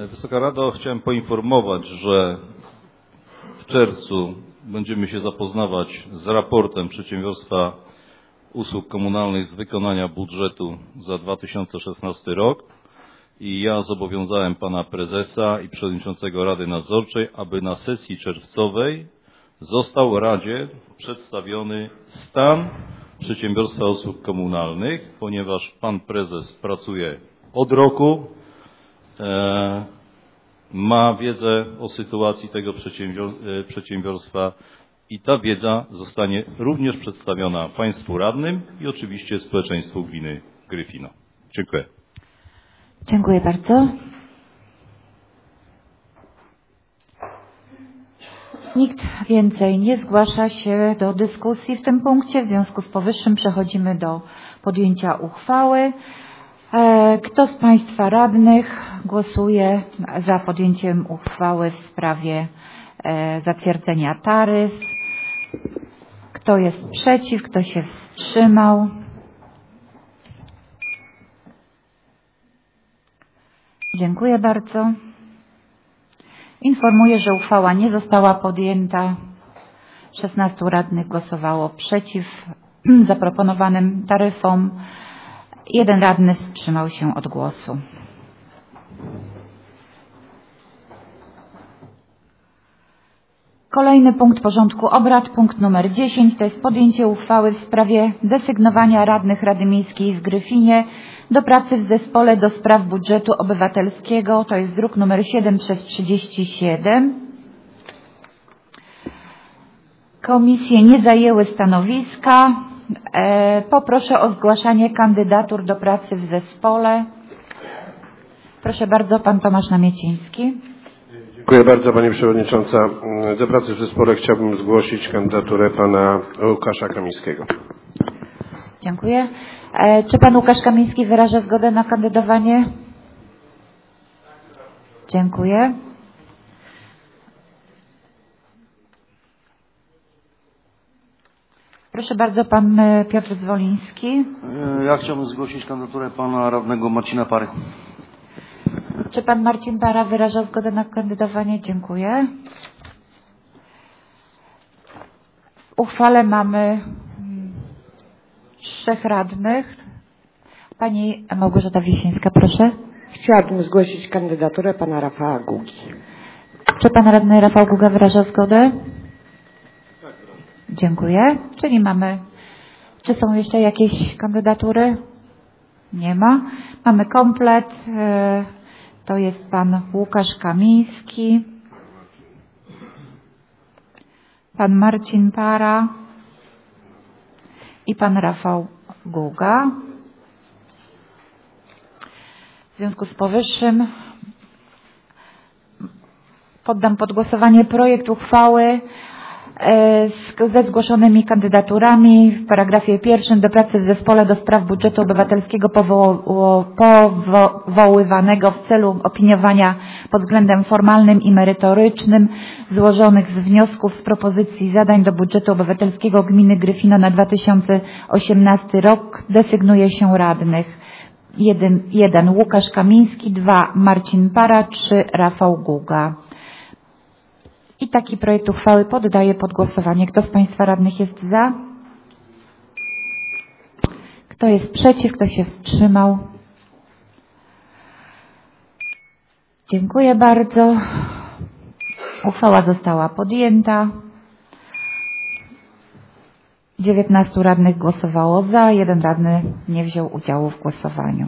Wysoka Rado, chciałem poinformować, że w czerwcu będziemy się zapoznawać z raportem Przedsiębiorstwa Usług Komunalnych z wykonania budżetu za dwa tysiące szesnasty rok i ja zobowiązałem pana prezesa i przewodniczącego Rady Nadzorczej, aby na sesji czerwcowej został Radzie przedstawiony stan Przedsiębiorstwa Usług Komunalnych, ponieważ pan prezes pracuje od roku, e, ma wiedzę o sytuacji tego przedsiębior przedsiębiorstwa i ta wiedza zostanie również przedstawiona państwu radnym i oczywiście społeczeństwu gminy Gryfino. Dziękuję. Dziękuję bardzo. Nikt więcej nie zgłasza się do dyskusji w tym punkcie. W związku z powyższym przechodzimy do podjęcia uchwały. Kto z Państwa radnych głosuje za podjęciem uchwały w sprawie zatwierdzenia taryf? Kto jest przeciw? Kto się wstrzymał? Dziękuję bardzo. Informuję, że uchwała nie została podjęta. szesnastu radnych głosowało przeciw zaproponowanym taryfom. Jeden radny wstrzymał się od głosu. Kolejny punkt porządku obrad, punkt numer dziesięć, to jest podjęcie uchwały w sprawie desygnowania radnych Rady Miejskiej w Gryfinie do pracy w zespole do spraw budżetu obywatelskiego. To jest druk numer siedem przez trzydzieści siedem. Komisje nie zajęły stanowiska. E, poproszę o zgłaszanie kandydatur do pracy w zespole. Proszę bardzo, pan Tomasz Namieciński. Dziękuję bardzo Pani Przewodnicząca. Do pracy w zespole chciałbym zgłosić kandydaturę Pana Łukasza Kamińskiego. Dziękuję. E, czy Pan Łukasz Kamiński wyraża zgodę na kandydowanie? Dziękuję. Proszę bardzo, Pan Piotr Zwoliński. Ja chciałbym zgłosić kandydaturę Pana radnego Marcina Pary. Czy Pan Marcin Para wyraża zgodę na kandydowanie? Dziękuję. W uchwale mamy trzech radnych. Pani Małgorzata Wiesińska, proszę. Chciałabym zgłosić kandydaturę Pana Rafała Gugi. Czy Pan radny Rafał Guga wyraża zgodę? Tak. Dziękuję. Czyli mamy... Czy są jeszcze jakieś kandydatury? Nie ma. Mamy komplet. To jest Pan Łukasz Kamiński, Pan Marcin Para i Pan Rafał Guga. W związku z powyższym poddam pod głosowanie projekt uchwały ze zgłoszonymi kandydaturami w paragrafie pierwszym do pracy w zespole do spraw budżetu obywatelskiego powoływanego w celu opiniowania pod względem formalnym i merytorycznym złożonych z wniosków z propozycji zadań do budżetu obywatelskiego gminy Gryfino na dwa tysiące osiemnasty rok desygnuje się radnych. Jeden, jeden Łukasz Kamiński, dwa Marcin Para, trzy Rafał Guga. I taki projekt uchwały poddaję pod głosowanie. Kto z Państwa radnych jest za? Kto jest przeciw? Kto się wstrzymał? Dziękuję bardzo. Uchwała została podjęta. dziewiętnastu radnych głosowało za, jeden radny nie wziął udziału w głosowaniu.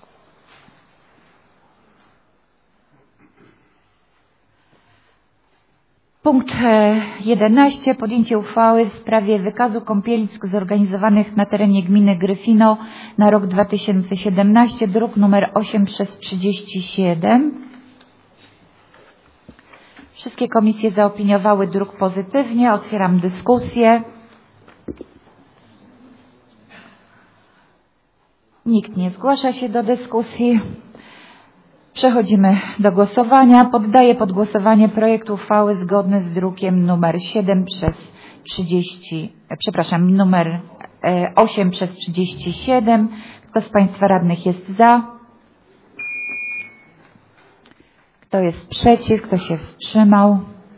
Punkt jedenaście. Podjęcie uchwały w sprawie wykazu kąpielisk zorganizowanych na terenie gminy Gryfino na rok dwa tysiące siedemnasty, druk numer osiem przez trzydzieści siedem. Wszystkie komisje zaopiniowały druk pozytywnie. Otwieram dyskusję. Nikt nie zgłasza się do dyskusji. Przechodzimy do głosowania. Poddaję pod głosowanie projekt uchwały zgodny z drukiem numer siedem przez trzydzieści, przepraszam, numer osiem przez trzydzieści siedem. Kto z Państwa radnych jest za? Kto jest przeciw? Kto się wstrzymał?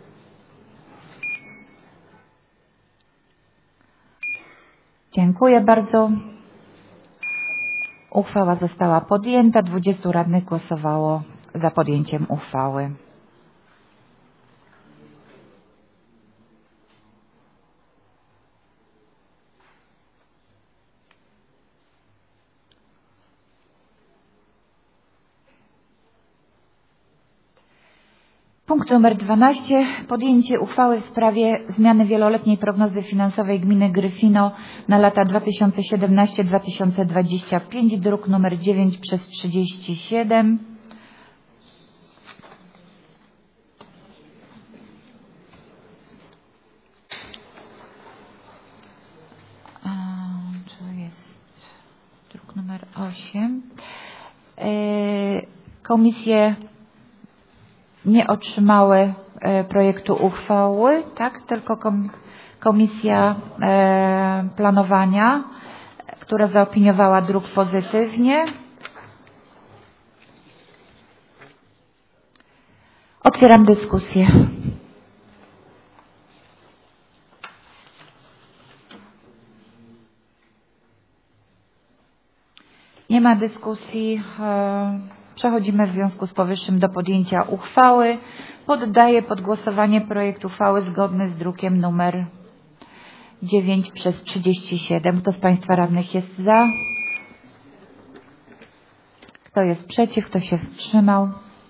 Dziękuję bardzo. Uchwała została podjęta. dwudziestu radnych głosowało za podjęciem uchwały. Punkt numer dwanaście. Podjęcie uchwały w sprawie zmiany wieloletniej prognozy finansowej gminy Gryfino na lata dwa tysiące siedemnaście do dwa tysiące dwudziestego piątego, druk numer dziewięć przez trzydzieści siedem. To jest druk numer osiem. Komisje nie otrzymały e, projektu uchwały, tak? Tylko kom, Komisja e, Planowania, która zaopiniowała druk pozytywnie. Otwieram dyskusję. Nie ma dyskusji. E, Przechodzimy w związku z powyższym do podjęcia uchwały. Poddaję pod głosowanie projekt uchwały zgodny z drukiem numer dziewięć przez trzydzieści siedem. Kto z Państwa radnych jest za? Kto jest przeciw? Kto się wstrzymał?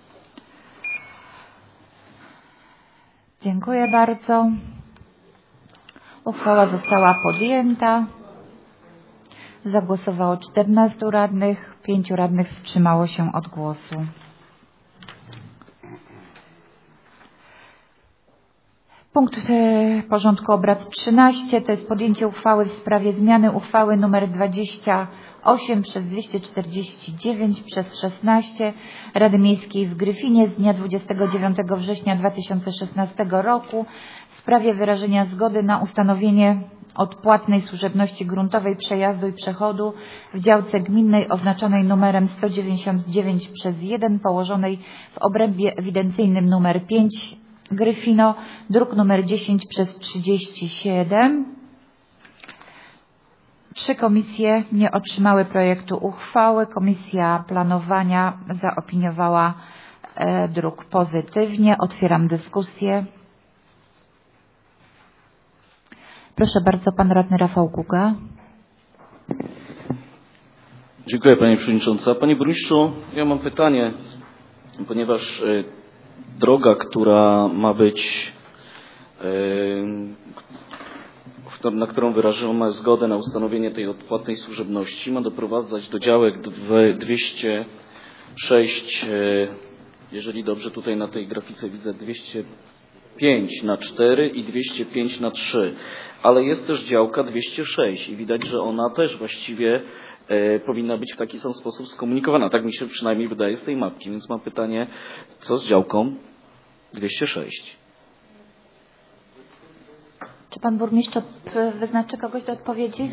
Dziękuję bardzo. Uchwała została podjęta. Zagłosowało czternastu radnych, pięciu radnych wstrzymało się od głosu. Punkt porządku obrad trzynaście to jest podjęcie uchwały w sprawie zmiany uchwały nr dwadzieścia osiem przez dwieście czterdzieści dziewięć przez szesnaście Rady Miejskiej w Gryfinie z dnia dwudziestego dziewiątego września dwa tysiące szesnastego roku w sprawie wyrażenia zgody na ustanowienie odpłatnej służebności gruntowej przejazdu i przechodu w działce gminnej oznaczonej numerem sto dziewięćdziesiąt dziewięć przez jeden położonej w obrębie ewidencyjnym numer pięć Gryfino, druk numer dziesięć przez trzydzieści siedem. Trzy komisje nie otrzymały projektu uchwały. Komisja Planowania zaopiniowała e, druk pozytywnie. Otwieram dyskusję. Proszę bardzo, pan radny Rafał Guga. Dziękuję Pani Przewodnicząca. Panie Burmistrzu, ja mam pytanie, ponieważ y, droga, która ma być, y, na którą wyrażono zgodę na ustanowienie tej odpłatnej służebności, ma doprowadzać do działek dwieście sześć, y, jeżeli dobrze tutaj na tej grafice widzę, dwieście pięć na cztery i dwieście pięć na trzy, ale jest też działka dwieście sześć i widać, że ona też właściwie e, powinna być w taki sam sposób skomunikowana. Tak mi się przynajmniej wydaje z tej mapki, więc mam pytanie, co z działką dwieście sześć? Czy pan burmistrz wyznaczy kogoś do odpowiedzi?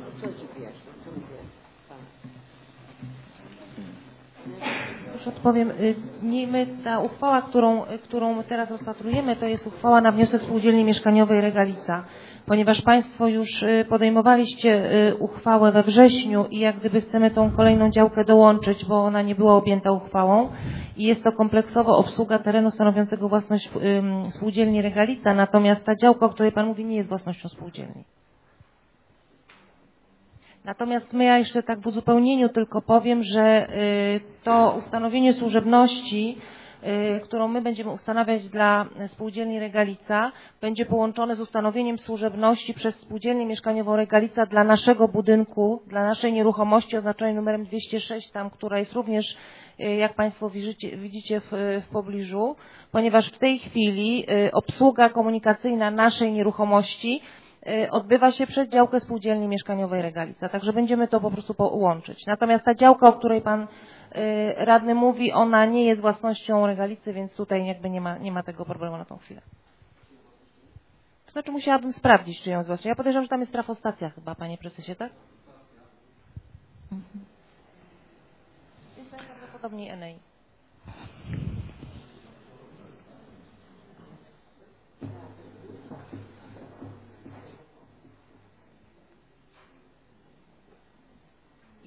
Już odpowiem. Nie, my, ta uchwała, którą, którą teraz rozpatrujemy, to jest uchwała na wniosek Spółdzielni Mieszkaniowej Regalica. Ponieważ Państwo już podejmowaliście uchwałę we wrześniu i jak gdyby chcemy tą kolejną działkę dołączyć, bo ona nie była objęta uchwałą i jest to kompleksowo obsługa terenu stanowiącego własność Spółdzielni Regalica, natomiast ta działka, o której Pan mówi, nie jest własnością spółdzielni. Natomiast my ja jeszcze tak w uzupełnieniu tylko powiem, że to ustanowienie służebności, którą my będziemy ustanawiać dla Spółdzielni Regalica, będzie połączone z ustanowieniem służebności przez Spółdzielnię Mieszkaniową Regalica dla naszego budynku, dla naszej nieruchomości oznaczonej numerem dwieście sześć, tam, która jest również, jak Państwo widzicie, widzicie w, w pobliżu, ponieważ w tej chwili obsługa komunikacyjna naszej nieruchomości odbywa się przez działkę Spółdzielni Mieszkaniowej Regalica, także będziemy to po prostu połączyć. Natomiast ta działka, o której Pan radny mówi, ona nie jest własnością Regalicy, więc tutaj jakby nie ma, nie ma tego problemu na tą chwilę. To znaczy musiałabym sprawdzić, czy ją jest własnością. Ja podejrzewam, że tam jest trafostacja chyba, Panie Prezesie, tak? Mhm. Jest najprawdopodobniej N E I.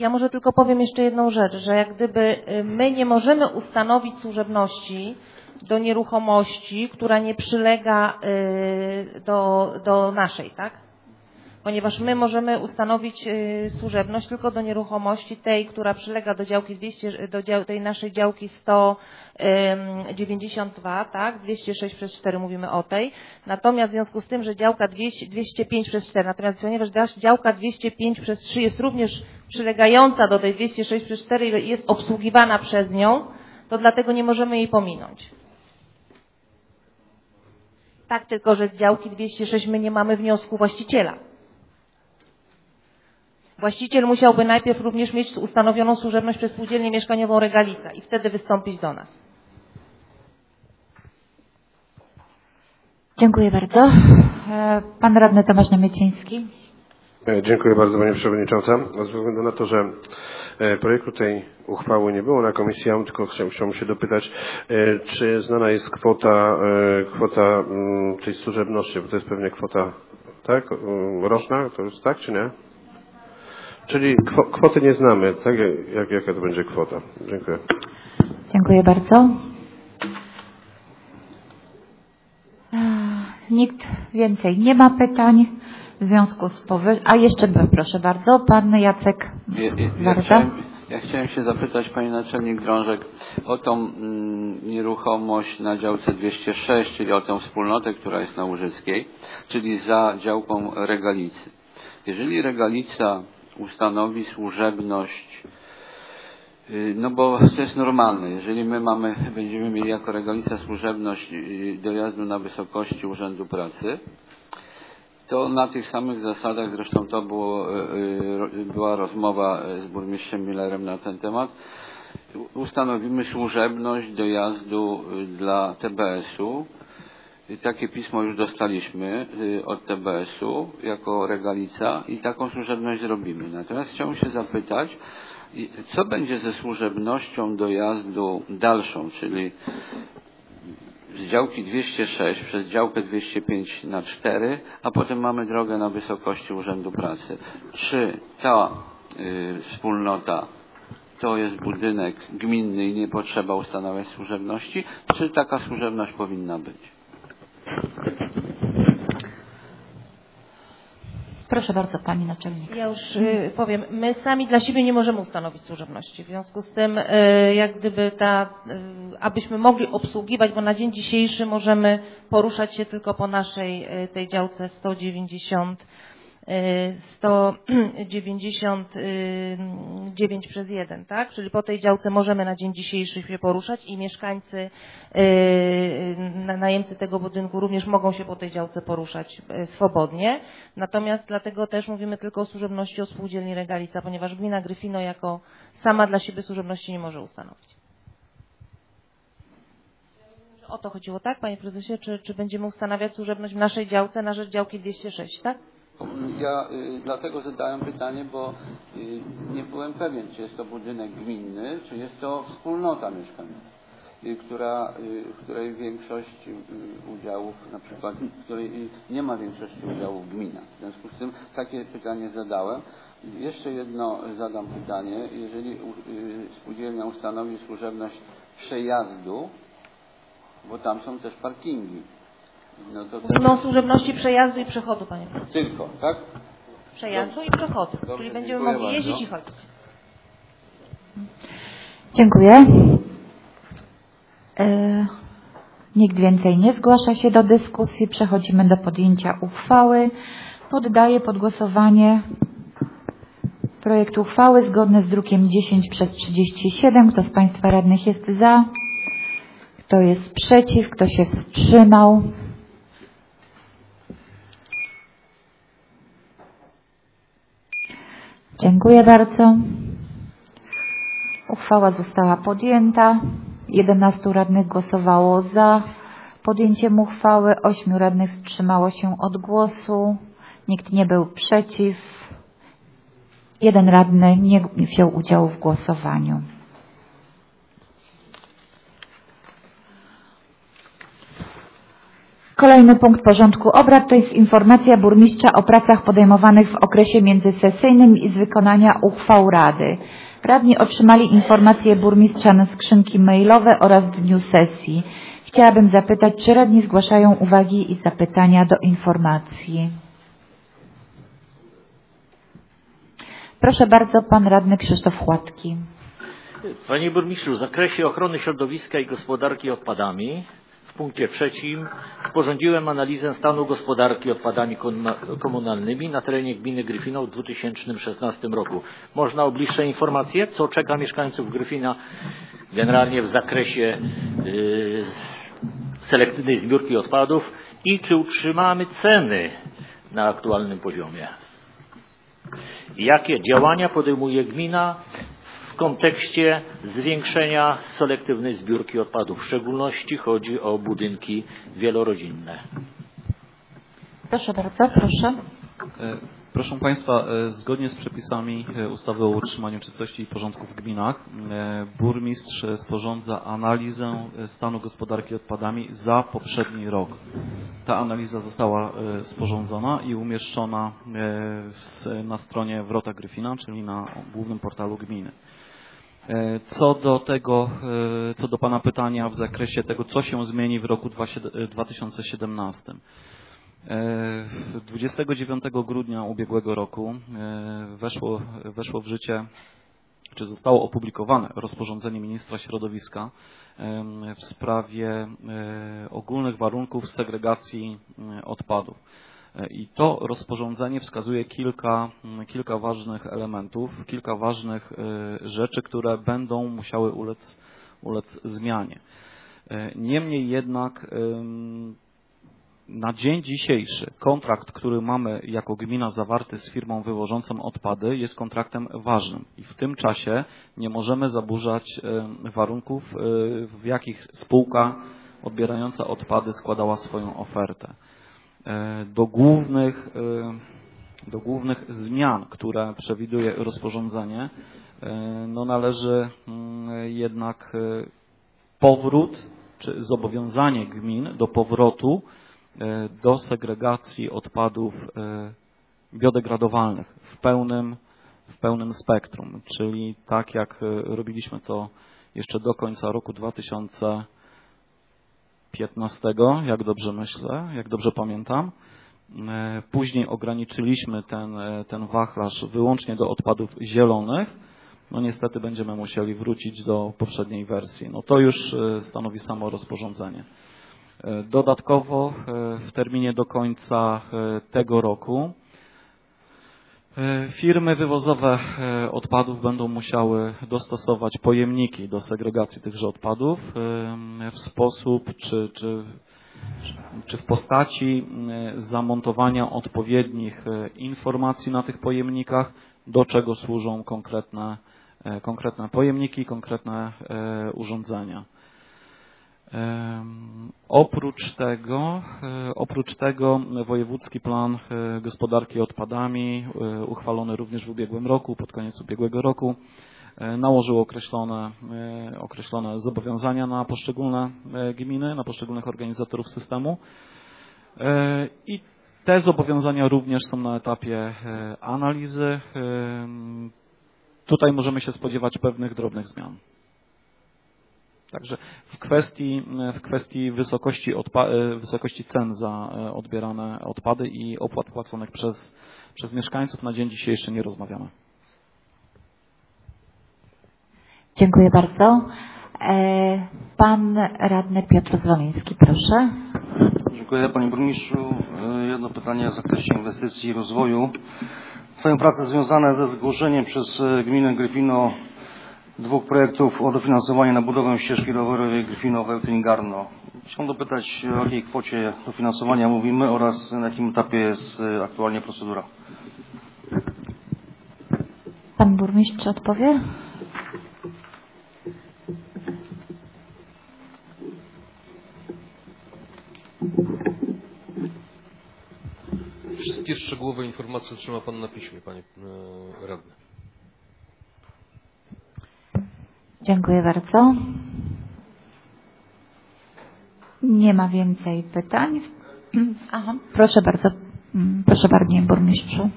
Ja może tylko powiem jeszcze jedną rzecz, że jak gdyby my nie możemy ustanowić służebności do nieruchomości, która nie przylega do, do naszej, tak? Ponieważ my możemy ustanowić służebność tylko do nieruchomości tej, która przylega do działki dwieście, do dział, tej naszej działki sto dziewięćdziesiąt dwa, tak? dwieście sześć przez cztery mówimy o tej. Natomiast w związku z tym, że działka dwieście pięć przez cztery, natomiast ponieważ działka dwieście pięć przez trzy jest również przylegająca do tej dwieście sześć przez cztery i jest obsługiwana przez nią, to dlatego nie możemy jej pominąć. Tak, tylko że z działki dwieście sześć my nie mamy wniosku właściciela. Właściciel musiałby najpierw również mieć ustanowioną służebność przez spółdzielnię mieszkaniową Regalica i wtedy wystąpić do nas. Dziękuję bardzo. Pan radny Tomasz Niemieciński. Dziękuję bardzo Pani Przewodnicząca. Ze względu na to, że projektu tej uchwały nie było na komisji, ja tylko chciałbym się dopytać, czy znana jest kwota, kwota tej służebności, bo to jest pewnie kwota, tak, roczna, to jest tak, czy nie? Czyli kwoty nie znamy, tak? Jak, jaka to będzie kwota? Dziękuję. Dziękuję bardzo. Nikt więcej nie ma pytań w związku z powyższym. A jeszcze proszę bardzo, pan Jacek ja, ja, ja, chciałem, ja chciałem się zapytać pani naczelnik Drążek o tą mm, nieruchomość na działce dwieście sześć, czyli o tę wspólnotę, która jest na Łużyckiej, czyli za działką Regalicy. Jeżeli Regalica ustanowi służebność, no bo to jest normalne, jeżeli my mamy, będziemy mieli jako Regalica służebność dojazdu na wysokości Urzędu Pracy, to na tych samych zasadach, zresztą to było, była rozmowa z burmistrzem Millerem na ten temat, ustanowimy służebność dojazdu dla T B S-u. Takie pismo już dostaliśmy od T B S-u jako Regalica i taką służebność zrobimy. Natomiast chciałbym się zapytać, co będzie ze służebnością dojazdu dalszą, czyli z działki dwieście sześć przez działkę dwieście pięć na cztery, a potem mamy drogę na wysokości Urzędu Pracy. Czy ta y, wspólnota to jest budynek gminny i nie potrzeba ustanawiać służebności, czy taka służebność powinna być? Proszę bardzo, pani naczelnik. Ja już y, powiem, my sami dla siebie nie możemy ustanowić służebności. W związku z tym, y, jak gdyby ta, y, abyśmy mogli obsługiwać, bo na dzień dzisiejszy możemy poruszać się tylko po naszej y, tej działce sto dziewięćdziesiąt dziewięć przez jeden, tak? Czyli po tej działce możemy na dzień dzisiejszy się poruszać i mieszkańcy, najemcy tego budynku również mogą się po tej działce poruszać swobodnie. Natomiast dlatego też mówimy tylko o służebności o spółdzielni Regalica, ponieważ gmina Gryfino jako sama dla siebie służebności nie może ustanowić. O to chodziło, tak, panie prezesie? Czy, czy będziemy ustanawiać służebność w naszej działce na rzecz działki dwieście sześć, tak? Ja y, dlatego zadałem pytanie, bo y, nie byłem pewien, czy jest to budynek gminny, czy jest to wspólnota mieszkaniowa, y, która, y, w której większość y, udziałów, na przykład, w której y, nie ma większości udziałów gmina. W związku z tym takie pytanie zadałem. Jeszcze jedno zadam pytanie. Jeżeli y, spółdzielnia ustanowi służebność przejazdu, bo tam są też parkingi. No to Mówimy o służebności przejazdu i przechodu, panie prezesie. Tylko, tak? Przejazdu i przechodu, Dobrze, czyli będziemy dziękuję mogli jeździć bardzo. i chodzić. Dziękuję. E, nikt więcej nie zgłasza się do dyskusji. Przechodzimy do podjęcia uchwały. Poddaję pod głosowanie projekt uchwały zgodny z drukiem dziesięć przez trzydzieści siedem. Kto z państwa radnych jest za? Kto jest przeciw? Kto się wstrzymał? Dziękuję bardzo. Uchwała została podjęta. jedenastu radnych głosowało za podjęciem uchwały. ośmiu radnych wstrzymało się od głosu. Nikt nie był przeciw. Jeden radny nie wziął udziału w głosowaniu. Kolejny punkt porządku obrad to jest informacja burmistrza o pracach podejmowanych w okresie międzysesyjnym i z wykonania uchwał Rady. Radni otrzymali informacje burmistrza na skrzynki mailowe oraz w dniu sesji. Chciałabym zapytać, czy radni zgłaszają uwagi i zapytania do informacji. Proszę bardzo, pan radny Krzysztof Chładki. Panie burmistrzu, w zakresie ochrony środowiska i gospodarki odpadami w punkcie trzecim sporządziłem analizę stanu gospodarki odpadami komunalnymi na terenie gminy Gryfino w dwa tysiące szesnastym roku. Można o bliższe informacje, co czeka mieszkańców Gryfina generalnie w zakresie yy, selektywnej zbiórki odpadów i czy utrzymamy ceny na aktualnym poziomie. Jakie działania podejmuje gmina w kontekście zwiększenia selektywnej zbiórki odpadów? W szczególności chodzi o budynki wielorodzinne. Proszę bardzo, proszę. Proszę Państwa, zgodnie z przepisami ustawy o utrzymaniu czystości i porządku w gminach, burmistrz sporządza analizę stanu gospodarki odpadami za poprzedni rok. Ta analiza została sporządzona i umieszczona na stronie Wrota Gryfina, czyli na głównym portalu gminy. Co do tego, co do Pana pytania w zakresie tego, co się zmieni w roku dwa tysiące siedemnastym. dwudziestego dziewiątego grudnia ubiegłego roku weszło, weszło w życie, czy zostało opublikowane rozporządzenie ministra środowiska w sprawie ogólnych warunków segregacji odpadów. I to rozporządzenie wskazuje kilka, kilka ważnych elementów, kilka ważnych rzeczy, które będą musiały ulec, ulec zmianie. Niemniej jednak na dzień dzisiejszy kontrakt, który mamy jako gmina zawarty z firmą wywożącą odpady, jest kontraktem ważnym i w tym czasie nie możemy zaburzać warunków, w jakich spółka odbierająca odpady składała swoją ofertę. Do głównych, do głównych zmian, które przewiduje rozporządzenie, no należy jednak powrót czy zobowiązanie gmin do powrotu do segregacji odpadów biodegradowalnych w pełnym, w pełnym spektrum, czyli tak jak robiliśmy to jeszcze do końca roku dwa tysiące piętnastego, jak dobrze myślę, jak dobrze pamiętam. Później ograniczyliśmy ten, ten wachlarz wyłącznie do odpadów zielonych. No niestety będziemy musieli wrócić do poprzedniej wersji. No to już stanowi samo rozporządzenie. Dodatkowo w terminie do końca tego roku firmy wywozowe odpadów będą musiały dostosować pojemniki do segregacji tychże odpadów w sposób czy, czy, czy w postaci zamontowania odpowiednich informacji na tych pojemnikach, do czego służą konkretne, konkretne pojemniki, konkretne urządzenia. Oprócz tego, oprócz tego wojewódzki plan gospodarki odpadami, uchwalony również w ubiegłym roku, pod koniec ubiegłego roku, nałożył określone, określone zobowiązania na poszczególne gminy, na poszczególnych organizatorów systemu i te zobowiązania również są na etapie analizy. Tutaj możemy się spodziewać pewnych drobnych zmian. Także w kwestii, w kwestii wysokości, odpa wysokości cen za odbierane odpady i opłat płaconych przez, przez mieszkańców na dzień dzisiejszy nie rozmawiamy. Dziękuję bardzo. Pan radny Piotr Zwoliński, proszę. Dziękuję Panie Burmistrzu. Jedno pytanie w zakresie inwestycji i rozwoju. Trwają prace związane ze zgłoszeniem przez gminę Gryfino dwóch projektów o dofinansowanie na budowę ścieżki rowerowej Gryfino-Wełtyn-Garno. Chciałem dopytać, o jakiej kwocie dofinansowania mówimy oraz na jakim etapie jest aktualnie procedura. Pan burmistrz odpowie? Wszystkie szczegółowe informacje otrzyma Pan na piśmie, Panie Radny. Dziękuję bardzo. Nie ma więcej pytań. Aha, proszę bardzo, proszę bardzo, burmistrzu.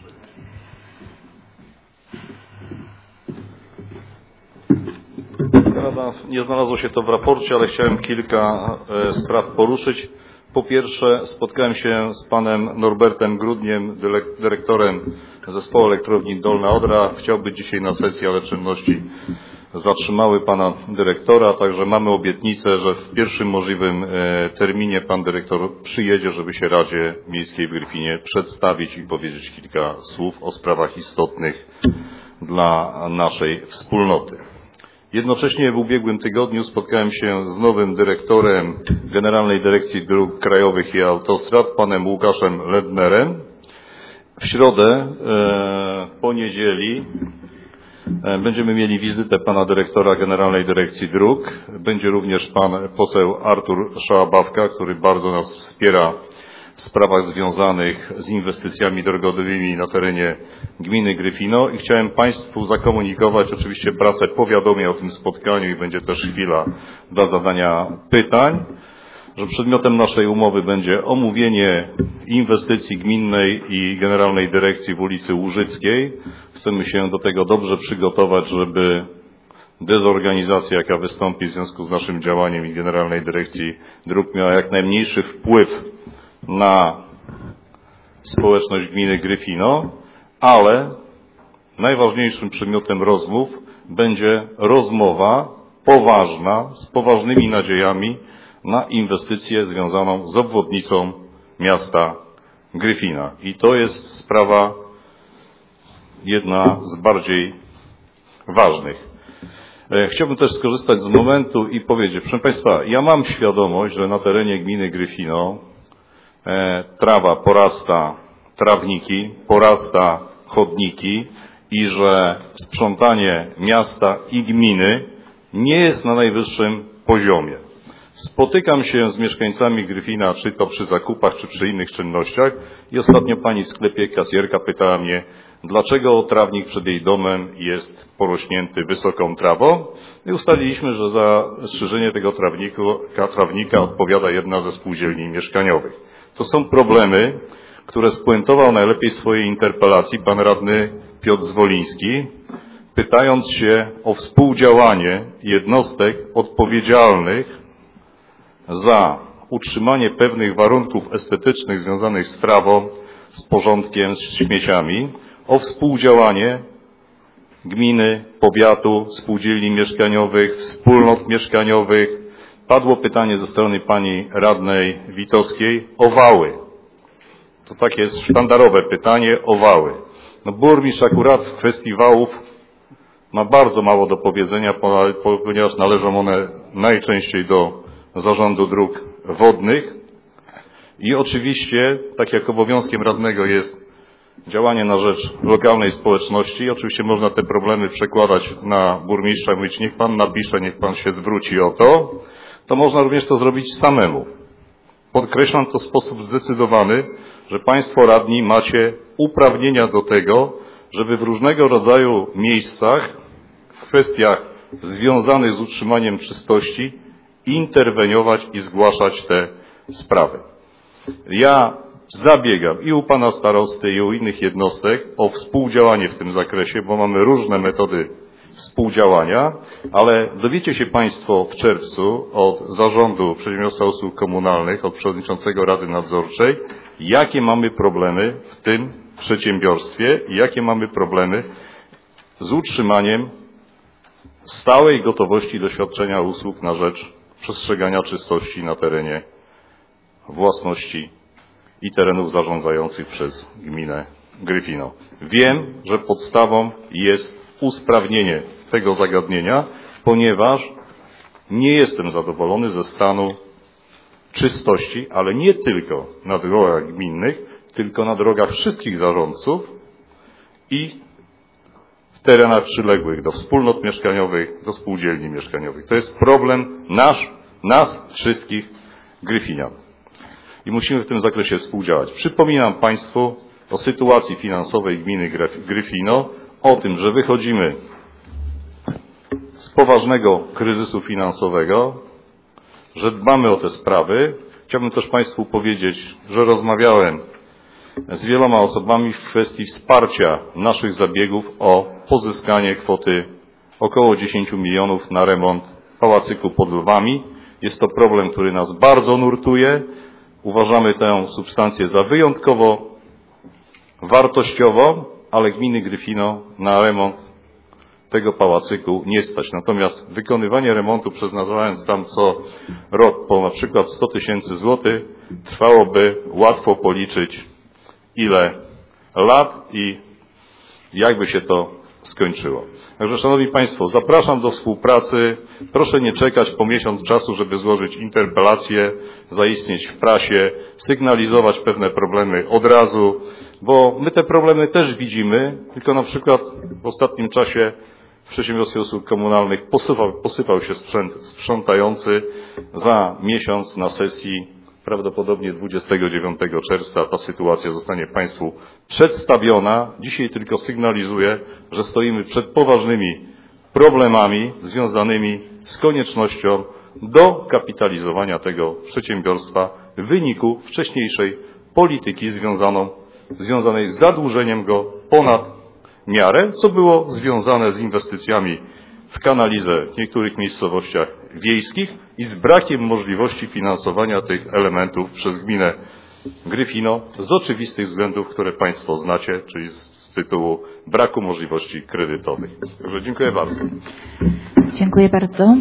Rada, nie znalazło się to w raporcie, ale chciałem kilka e, spraw poruszyć. Po pierwsze, spotkałem się z panem Norbertem Grudniem, dyrektorem zespołu elektrowni Dolna Odra. Chciał być dzisiaj na sesji, ale czynności zatrzymały pana dyrektora, także mamy obietnicę, że w pierwszym możliwym e, terminie pan dyrektor przyjedzie, żeby się Radzie Miejskiej w Gryfinie przedstawić i powiedzieć kilka słów o sprawach istotnych dla naszej wspólnoty. Jednocześnie w ubiegłym tygodniu spotkałem się z nowym dyrektorem Generalnej Dyrekcji Dróg Krajowych i Autostrad, panem Łukaszem Lednerem. W środę, w poniedzieli, będziemy mieli wizytę pana dyrektora Generalnej Dyrekcji Dróg. Będzie również pan poseł Artur Szałabawka, który bardzo nas wspiera w sprawach związanych z inwestycjami drogowymi na terenie gminy Gryfino i chciałem państwu zakomunikować, oczywiście prasę powiadomię o tym spotkaniu i będzie też chwila dla zadania pytań, że przedmiotem naszej umowy będzie omówienie inwestycji gminnej i Generalnej Dyrekcji w ulicy Łużyckiej. Chcemy się do tego dobrze przygotować, żeby dezorganizacja, jaka wystąpi w związku z naszym działaniem i Generalnej Dyrekcji Dróg, miała jak najmniejszy wpływ na społeczność gminy Gryfino, ale najważniejszym przedmiotem rozmów będzie rozmowa poważna, z poważnymi nadziejami na inwestycję związaną z obwodnicą miasta Gryfina. I to jest sprawa jedna z bardziej ważnych. Chciałbym też skorzystać z momentu i powiedzieć, proszę państwa, ja mam świadomość, że na terenie gminy Gryfino trawa porasta trawniki, porasta chodniki i że sprzątanie miasta i gminy nie jest na najwyższym poziomie. Spotykam się z mieszkańcami Gryfina, czy to przy zakupach, czy przy innych czynnościach i ostatnio pani w sklepie kasjerka pytała mnie, dlaczego trawnik przed jej domem jest porośnięty wysoką trawą i ustaliliśmy, że za strzyżenie tego trawnika, trawnika odpowiada jedna ze spółdzielni mieszkaniowych. To są problemy, które spuentował najlepiej w swojej interpelacji pan radny Piotr Zwoliński, pytając się o współdziałanie jednostek odpowiedzialnych za utrzymanie pewnych warunków estetycznych związanych z trawą, z porządkiem, z śmieciami, o współdziałanie gminy, powiatu, spółdzielni mieszkaniowych, wspólnot mieszkaniowych. Padło pytanie ze strony pani radnej Witowskiej o wały. To takie jest sztandarowe pytanie o wały. No, burmistrz akurat w kwestii wałów ma bardzo mało do powiedzenia, ponieważ należą one najczęściej do Zarządu Dróg Wodnych i oczywiście, tak jak obowiązkiem radnego jest działanie na rzecz lokalnej społeczności, oczywiście można te problemy przekładać na burmistrza, mówić niech pan napisze, niech pan się zwróci o to, to można również to zrobić samemu. Podkreślam to w sposób zdecydowany, że państwo radni macie uprawnienia do tego, żeby w różnego rodzaju miejscach, w kwestiach związanych z utrzymaniem czystości, interweniować i zgłaszać te sprawy. Ja zabiegam i u pana starosty, i u innych jednostek o współdziałanie w tym zakresie, bo mamy różne metody współdziałania, ale dowiecie się państwo w czerwcu od Zarządu Przedsiębiorstwa Usług Komunalnych, od przewodniczącego Rady Nadzorczej, jakie mamy problemy w tym przedsiębiorstwie i jakie mamy problemy z utrzymaniem stałej gotowości do świadczenia usług na rzecz przestrzegania czystości na terenie własności i terenów zarządzających przez gminę Gryfino. Wiem, że podstawą jest usprawnienie tego zagadnienia, ponieważ nie jestem zadowolony ze stanu czystości, ale nie tylko na drogach gminnych, tylko na drogach wszystkich zarządców i w terenach przyległych do wspólnot mieszkaniowych, do spółdzielni mieszkaniowych. To jest problem nasz, nas wszystkich Gryfinian. I musimy w tym zakresie współdziałać. Przypominam państwu o sytuacji finansowej gminy Gryfino, o tym, że wychodzimy z poważnego kryzysu finansowego, że dbamy o te sprawy, Chciałbym też Państwu powiedzieć, że rozmawiałem z wieloma osobami w kwestii wsparcia naszych zabiegów o pozyskanie kwoty około dziesięć milionów na remont pałacyku pod Lwami. Jest to problem, który nas bardzo nurtuje. Uważamy tę substancję za wyjątkowo wartościową, ale gminy Gryfino na remont tego pałacyku nie stać. Natomiast wykonywanie remontu, przeznaczając tam co rok po na przykład sto tysięcy złotych, trwałoby, łatwo policzyć, ile lat i jakby się to skończyło. Także, Szanowni Państwo, zapraszam do współpracy. Proszę nie czekać po miesiąc czasu, żeby złożyć interpelację, zaistnieć w prasie, sygnalizować pewne problemy od razu, bo my te problemy też widzimy, tylko na przykład w ostatnim czasie w Przedsiębiorstwie Usług Komunalnych posypał, posypał się sprzęt sprzątający. Za miesiąc na sesji, prawdopodobnie dwudziestego dziewiątego czerwca, ta sytuacja zostanie Państwu przedstawiona. Dzisiaj tylko sygnalizuję, że stoimy przed poważnymi problemami związanymi z koniecznością dokapitalizowania tego przedsiębiorstwa w wyniku wcześniejszej polityki związaną, związanej z zadłużeniem go ponad miarę, co było związane z inwestycjami w kanalizę w niektórych miejscowościach wiejskich i z brakiem możliwości finansowania tych elementów przez gminę Gryfino z oczywistych względów, które Państwo znacie, czyli z tytułu braku możliwości kredytowych. Także dziękuję bardzo. Dziękuję bardzo.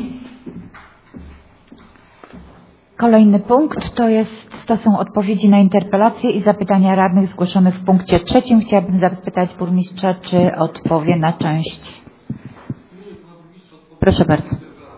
Kolejny punkt to jest, to są odpowiedzi na interpelacje i zapytania radnych zgłoszonych w punkcie trzecim. Chciałabym zapytać burmistrza, czy odpowie na część. Proszę bardzo.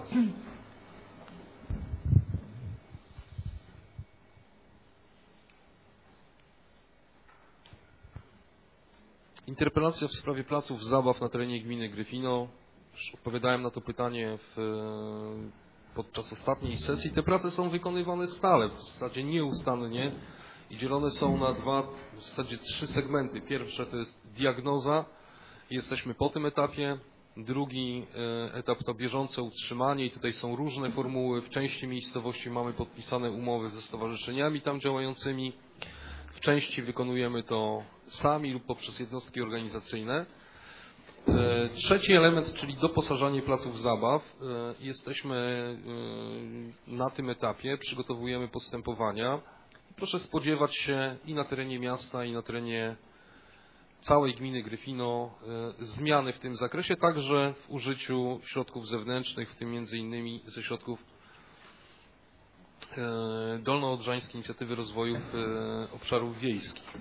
Interpelacja w sprawie placów zabaw na terenie gminy Gryfino. Już odpowiadałem na to pytanie w, podczas ostatniej sesji. Te prace są wykonywane stale, w zasadzie nieustannie i dzielone są na dwa, w zasadzie trzy segmenty. Pierwsze to jest diagnoza. Jesteśmy po tym etapie. Drugi etap to bieżące utrzymanie i tutaj są różne formuły. W części miejscowości mamy podpisane umowy ze stowarzyszeniami tam działającymi. W części wykonujemy to sami lub poprzez jednostki organizacyjne. Trzeci element, czyli doposażanie placów zabaw. Jesteśmy na tym etapie, przygotowujemy postępowania. Proszę spodziewać się i na terenie miasta, i na terenie całej gminy Gryfino zmiany w tym zakresie, także w użyciu środków zewnętrznych, w tym między innymi ze środków Dolnoodrzańskiej Inicjatywy Rozwoju Obszarów Wiejskich.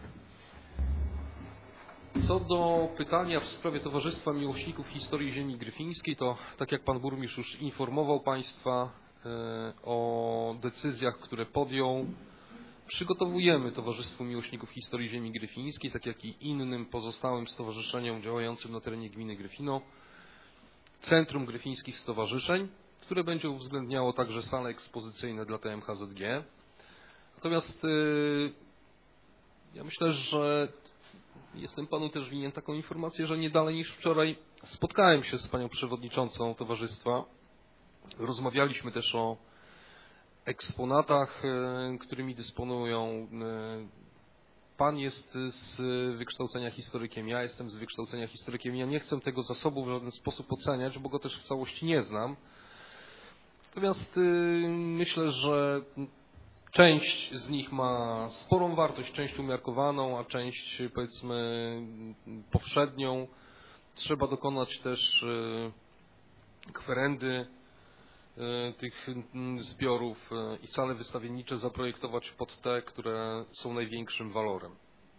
Co do pytania w sprawie Towarzystwa Miłośników Historii Ziemi Gryfińskiej, to tak jak Pan Burmistrz już informował Państwa o decyzjach, które podjął, przygotowujemy Towarzystwu Miłośników Historii Ziemi Gryfińskiej, tak jak i innym pozostałym stowarzyszeniom działającym na terenie gminy Gryfino, Centrum Gryfińskich Stowarzyszeń, które będzie uwzględniało także sale ekspozycyjne dla T M H Z G. Natomiast yy, ja myślę, że jestem Panu też winien taką informację, że nie dalej niż wczoraj spotkałem się z Panią Przewodniczącą Towarzystwa. Rozmawialiśmy też o eksponatach, którymi dysponują. Pan jest z wykształcenia historykiem, ja jestem z wykształcenia historykiem. Ja nie chcę tego zasobu w żaden sposób oceniać, bo go też w całości nie znam. Natomiast myślę, że część z nich ma sporą wartość, część umiarkowaną, a część powiedzmy powszednią. Trzeba dokonać też kwerendy tych zbiorów i sale wystawiennicze zaprojektować pod te, które są największym walorem.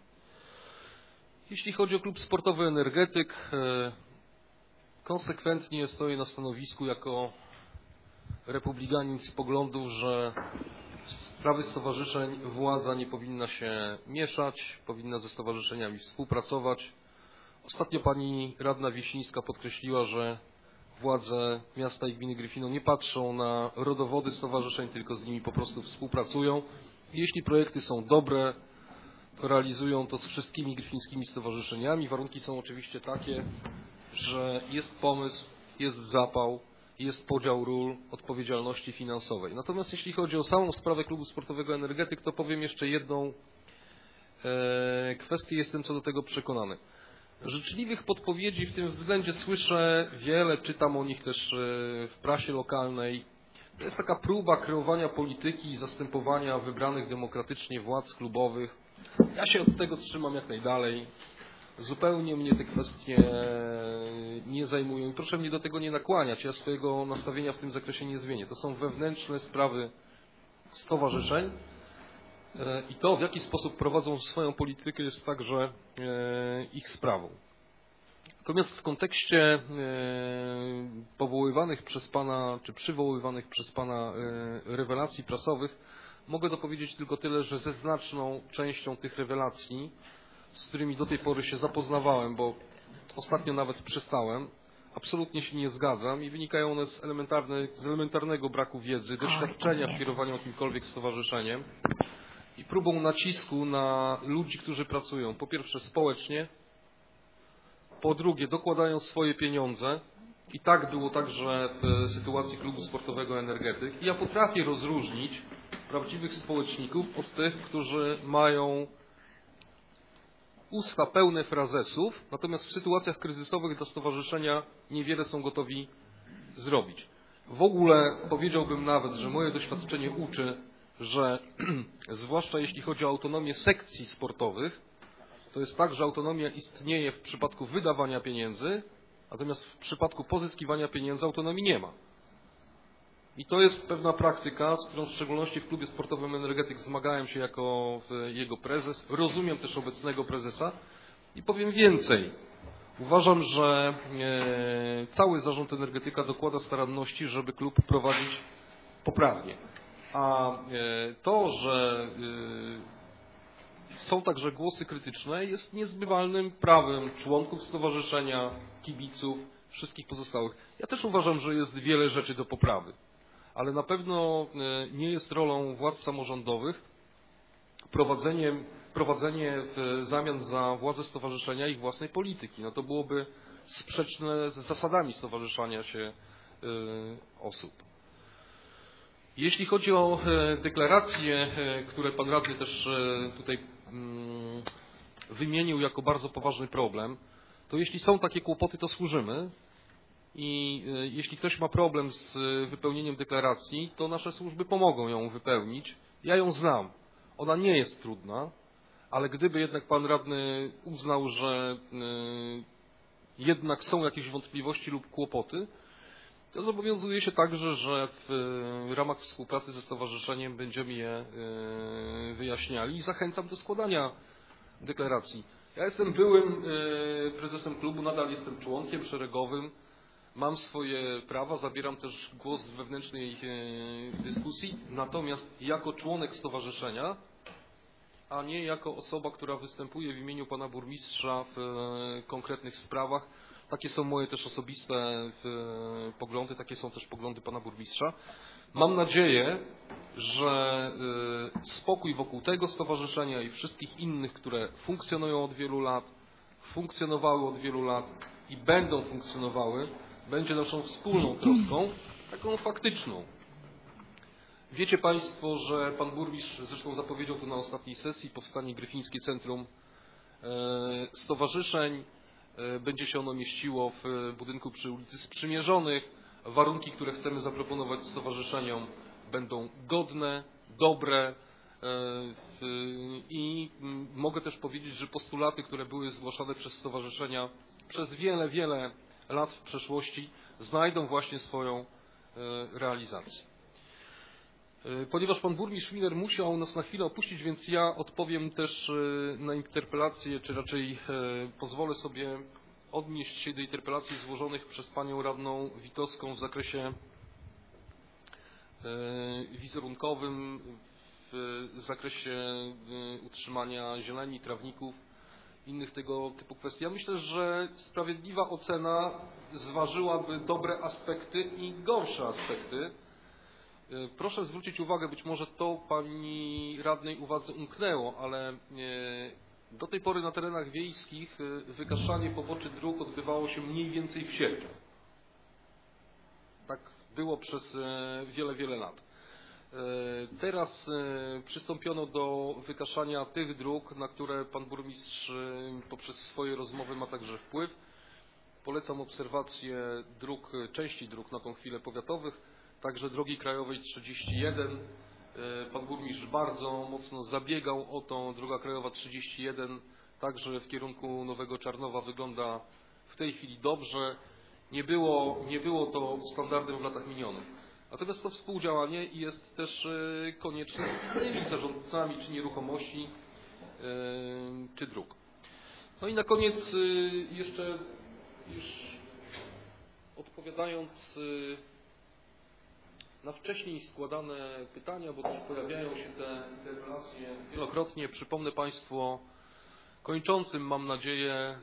Jeśli chodzi o klub sportowy Energetyk, konsekwentnie stoję na stanowisku jako republikanin z poglądów, że w sprawy stowarzyszeń władza nie powinna się mieszać, powinna ze stowarzyszeniami współpracować. Ostatnio pani radna Wiesińska podkreśliła, że władze miasta i gminy Gryfino nie patrzą na rodowody stowarzyszeń, tylko z nimi po prostu współpracują. Jeśli projekty są dobre, to realizują to z wszystkimi gryfińskimi stowarzyszeniami. Warunki są oczywiście takie, że jest pomysł, jest zapał, jest podział ról odpowiedzialności finansowej. Natomiast jeśli chodzi o samą sprawę Klubu Sportowego Energetyk, to powiem jeszcze jedną e, kwestię, jestem co do tego przekonany. Życzliwych podpowiedzi w tym względzie słyszę wiele, czytam o nich też w prasie lokalnej. To jest taka próba kreowania polityki i zastępowania wybranych demokratycznie władz klubowych. Ja się od tego trzymam jak najdalej. Zupełnie mnie te kwestie nie zajmują i proszę mnie do tego nie nakłaniać. Ja swojego nastawienia w tym zakresie nie zmienię. To są wewnętrzne sprawy stowarzyszeń i to, w jaki sposób prowadzą swoją politykę, jest także ich sprawą. Natomiast w kontekście powoływanych przez Pana, czy przywoływanych przez Pana rewelacji prasowych, mogę dopowiedzieć tylko tyle, że ze znaczną częścią tych rewelacji, z którymi do tej pory się zapoznawałem, bo ostatnio nawet przestałem, absolutnie się nie zgadzam i wynikają one z, z elementarnego braku wiedzy, doświadczenia w kierowaniu jakimkolwiek stowarzyszeniem i próbą nacisku na ludzi, którzy pracują, po pierwsze społecznie, po drugie dokładają swoje pieniądze i tak było także w sytuacji Klubu Sportowego Energetyk. I ja potrafię rozróżnić prawdziwych społeczników od tych, którzy mają usta pełne frazesów, natomiast w sytuacjach kryzysowych dla stowarzyszenia niewiele są gotowi zrobić. W ogóle powiedziałbym nawet, że moje doświadczenie uczy, że zwłaszcza jeśli chodzi o autonomię sekcji sportowych, to jest tak, że autonomia istnieje w przypadku wydawania pieniędzy, natomiast w przypadku pozyskiwania pieniędzy autonomii nie ma. I to jest pewna praktyka, z którą w szczególności w Klubie Sportowym Energetyk zmagałem się jako jego prezes. Rozumiem też obecnego prezesa i powiem więcej. Uważam, że cały zarząd Energetyka dokłada staranności, żeby klub prowadzić poprawnie. A to, że są także głosy krytyczne, jest niezbywalnym prawem członków stowarzyszenia, kibiców, wszystkich pozostałych. Ja też uważam, że jest wiele rzeczy do poprawy, ale na pewno nie jest rolą władz samorządowych prowadzenie, prowadzenie w zamian za władzę stowarzyszenia ich własnej polityki. No to byłoby sprzeczne z zasadami stowarzyszania się osób. Jeśli chodzi o deklaracje, które Pan Radny też tutaj wymienił jako bardzo poważny problem, to jeśli są takie kłopoty, to służymy i jeśli ktoś ma problem z wypełnieniem deklaracji, to nasze służby pomogą ją wypełnić. Ja ją znam. Ona nie jest trudna, ale gdyby jednak Pan Radny uznał, że jednak są jakieś wątpliwości lub kłopoty, to zobowiązuje się także, że w ramach współpracy ze stowarzyszeniem będziemy je wyjaśniali i zachęcam do składania deklaracji. Ja jestem byłym prezesem klubu, nadal jestem członkiem szeregowym, mam swoje prawa, zabieram też głos w wewnętrznej dyskusji, natomiast jako członek stowarzyszenia, a nie jako osoba, która występuje w imieniu pana burmistrza w konkretnych sprawach. Takie są moje też osobiste poglądy, takie są też poglądy pana burmistrza. Mam nadzieję, że spokój wokół tego stowarzyszenia i wszystkich innych, które funkcjonują od wielu lat, funkcjonowały od wielu lat i będą funkcjonowały, będzie naszą wspólną troską, taką faktyczną. Wiecie Państwo, że pan burmistrz zresztą zapowiedział to na ostatniej sesji, powstanie Gryfińskie Centrum Stowarzyszeń. Będzie się ono mieściło w budynku przy ulicy Sprzymierzonych. Warunki, które chcemy zaproponować stowarzyszeniom, będą godne, dobre i mogę też powiedzieć, że postulaty, które były zgłaszane przez stowarzyszenia przez wiele, wiele lat w przeszłości, znajdą właśnie swoją realizację. Ponieważ pan burmistrz Miller musiał nas na chwilę opuścić, więc ja odpowiem też na interpelację, czy raczej pozwolę sobie odnieść się do interpelacji złożonych przez panią radną Witowską w zakresie wizerunkowym, w zakresie utrzymania zieleni, trawników, innych tego typu kwestii. Ja myślę, że sprawiedliwa ocena zważyłaby dobre aspekty i gorsze aspekty. Proszę zwrócić uwagę, być może to pani radnej uwadze umknęło, ale do tej pory na terenach wiejskich wykaszanie poboczy dróg odbywało się mniej więcej w sierpniu. Tak było przez wiele, wiele lat. Teraz przystąpiono do wykaszania tych dróg, na które pan burmistrz poprzez swoje rozmowy ma także wpływ. Polecam obserwację dróg, części dróg na tą chwilę powiatowych, także drogi krajowej trzydzieści jeden. Pan burmistrz bardzo mocno zabiegał o tą. Droga krajowa trzydzieści jeden także w kierunku Nowego Czarnowa wygląda w tej chwili dobrze. Nie było, nie było to standardem w latach minionych. Natomiast to współdziałanie jest też konieczne z innymi zarządcami czy nieruchomości, czy dróg. No i na koniec jeszcze już odpowiadając na wcześniej składane pytania, bo też pojawiają się te interpelacje wielokrotnie. Przypomnę Państwu o kończącym, mam nadzieję,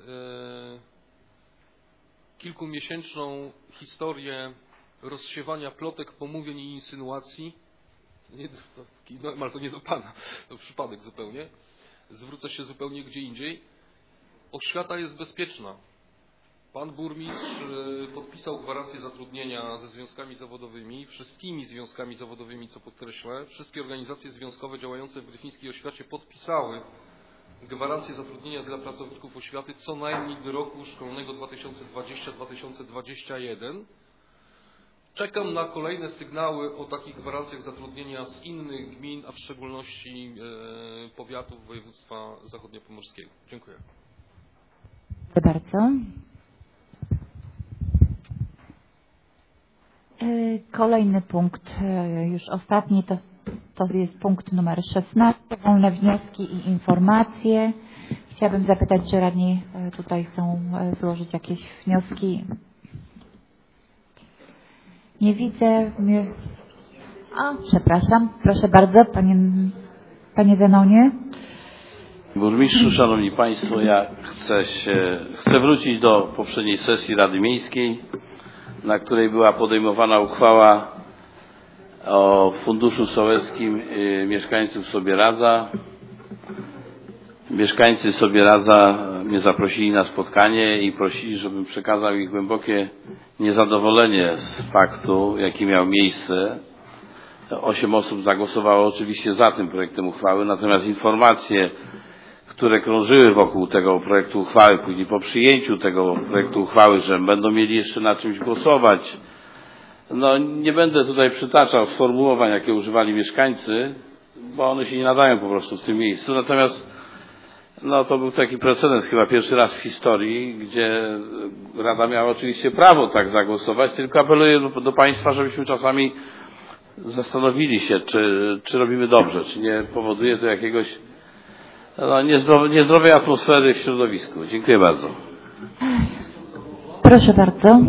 kilkumiesięczną historię rozsiewania plotek, pomówień i insynuacji. Nie, no, ale to nie do Pana, to przypadek zupełnie. Zwrócę się zupełnie gdzie indziej. Oświata jest bezpieczna. Pan burmistrz podpisał gwarancję zatrudnienia ze związkami zawodowymi, wszystkimi związkami zawodowymi, co podkreślę. Wszystkie organizacje związkowe działające w gryfińskiej oświacie podpisały gwarancję zatrudnienia dla pracowników oświaty co najmniej do roku szkolnego dwa tysiące dwudziestego do dwa tysiące dwudziestego pierwszego. Czekam na kolejne sygnały o takich gwarancjach zatrudnienia z innych gmin, a w szczególności e, powiatów województwa zachodniopomorskiego. Dziękuję. Dziękuję bardzo. Kolejny punkt, już ostatni, to, to jest punkt numer szesnaście, wolne wnioski i informacje. Chciałabym zapytać, czy radni tutaj chcą złożyć jakieś wnioski. Nie widzę. A, przepraszam, proszę bardzo, panie, panie Zenonie. Burmistrzu, Szanowni Państwo, ja chcę, się, chcę wrócić do poprzedniej sesji Rady Miejskiej, na której była podejmowana uchwała o Funduszu Sołeckim mieszkańców Sobieradza. Mieszkańcy Sobieradza mnie zaprosili na spotkanie i prosili, żebym przekazał ich głębokie niezadowolenie z faktu, jaki miał miejsce. Osiem osób zagłosowało oczywiście za tym projektem uchwały, natomiast informacje, które krążyły wokół tego projektu uchwały, później po przyjęciu tego projektu uchwały, że będą mieli jeszcze na czymś głosować. No nie będę tutaj przytaczał sformułowań, jakie używali mieszkańcy, bo one się nie nadają po prostu w tym miejscu. Natomiast no to był taki precedens chyba pierwszy raz w historii, gdzie Rada miała oczywiście prawo tak zagłosować, tylko apeluję do, do Państwa, żebyśmy czasami zastanowili się, czy, czy robimy dobrze, czy nie powoduje to jakiegoś no, niezdrowej, niezdrowej atmosfery w środowisku. Dziękuję bardzo. Proszę bardzo.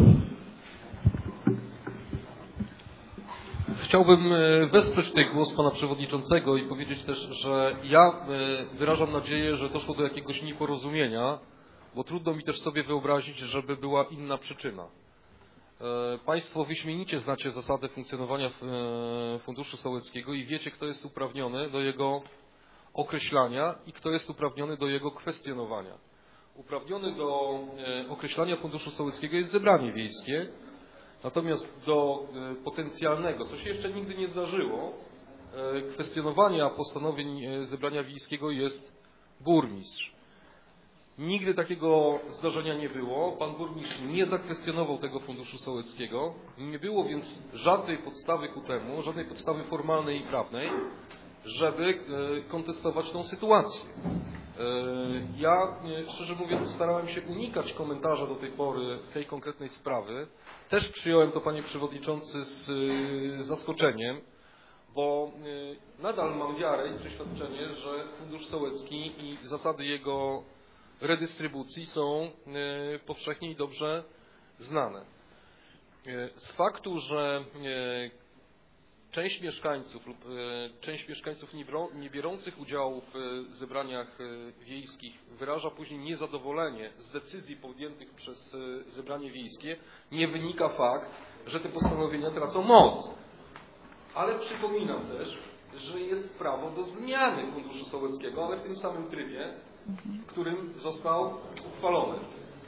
Chciałbym wesprzeć tutaj głos Pana Przewodniczącego i powiedzieć też, że ja wyrażam nadzieję, że doszło do jakiegoś nieporozumienia, bo trudno mi też sobie wyobrazić, żeby była inna przyczyna. Państwo wyśmienicie znacie zasadę funkcjonowania Funduszu Sołeckiego i wiecie, kto jest uprawniony do jego określania i kto jest uprawniony do jego kwestionowania. Uprawniony do określania Funduszu Sołeckiego jest zebranie wiejskie, natomiast do potencjalnego, co się jeszcze nigdy nie zdarzyło, kwestionowania postanowień zebrania wiejskiego jest burmistrz. Nigdy takiego zdarzenia nie było. Pan burmistrz nie zakwestionował tego Funduszu Sołeckiego. Nie było więc żadnej podstawy ku temu, żadnej podstawy formalnej i prawnej, żeby kontestować tą sytuację. Ja, szczerze mówiąc, starałem się unikać komentarza do tej pory tej konkretnej sprawy. Też przyjąłem to, Panie Przewodniczący, z zaskoczeniem, bo nadal mam wiarę i przeświadczenie, że Fundusz Sołecki i zasady jego redystrybucji są powszechnie i dobrze znane. Z faktu, że część mieszkańców lub część mieszkańców nie biorących udziału w zebraniach wiejskich wyraża później niezadowolenie z decyzji podjętych przez zebranie wiejskie, nie wynika fakt, że te postanowienia tracą moc. Ale przypominam też, że jest prawo do zmiany Funduszu Sołeckiego, ale w tym samym trybie, w którym został uchwalony.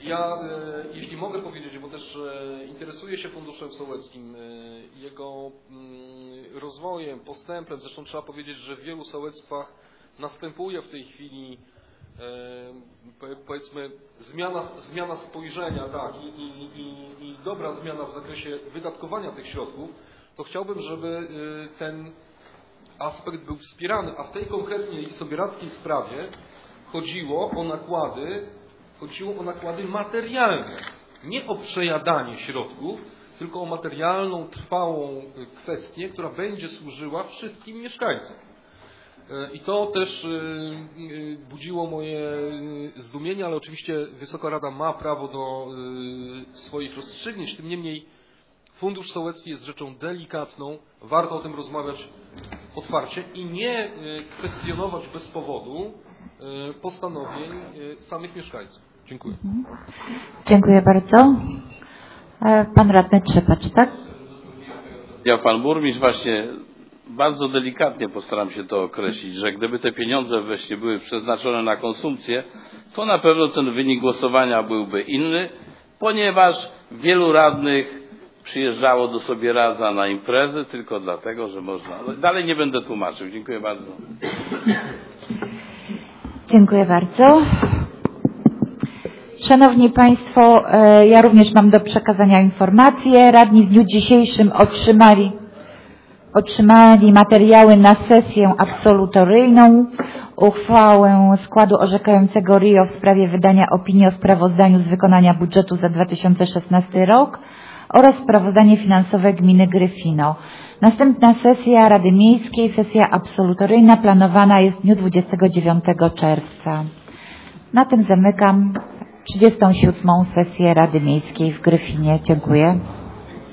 Ja, e, jeśli mogę powiedzieć, bo też e, interesuję się Funduszem Sołeckim, e, jego mm, rozwojem, postępem, zresztą trzeba powiedzieć, że w wielu sołectwach następuje w tej chwili e, powiedzmy zmiana, zmiana spojrzenia, tak, i, i, i, i dobra zmiana w zakresie wydatkowania tych środków, to chciałbym, żeby e, ten aspekt był wspierany, a w tej konkretnej sobierackiej sprawie chodziło o nakłady, chodziło o nakłady materialne, nie o przejadanie środków, tylko o materialną, trwałą kwestię, która będzie służyła wszystkim mieszkańcom. I to też budziło moje zdumienie, ale oczywiście Wysoka Rada ma prawo do swoich rozstrzygnięć. Tym niemniej Fundusz Sołecki jest rzeczą delikatną, warto o tym rozmawiać otwarcie i nie kwestionować bez powodu postanowień samych mieszkańców. Dziękuję. Dziękuję bardzo. Pan radny Trzepacz, tak? Ja, pan burmistrz, właśnie bardzo delikatnie postaram się to określić, że gdyby te pieniądze właśnie były przeznaczone na konsumpcję, to na pewno ten wynik głosowania byłby inny, ponieważ wielu radnych przyjeżdżało do Sobieradza na imprezy tylko dlatego, że można. Dalej nie będę tłumaczył. Dziękuję bardzo. Dziękuję bardzo. Szanowni Państwo, ja również mam do przekazania informację. Radni w dniu dzisiejszym otrzymali, otrzymali materiały na sesję absolutoryjną, uchwałę składu orzekającego R I O w sprawie wydania opinii o sprawozdaniu z wykonania budżetu za dwa tysiące szesnasty rok oraz sprawozdanie finansowe gminy Gryfino. Następna sesja Rady Miejskiej, sesja absolutoryjna planowana jest w dniu dwudziestego dziewiątego czerwca. Na tym zamykam trzydziestą siódmą sesję Rady Miejskiej w Gryfinie. Dziękuję.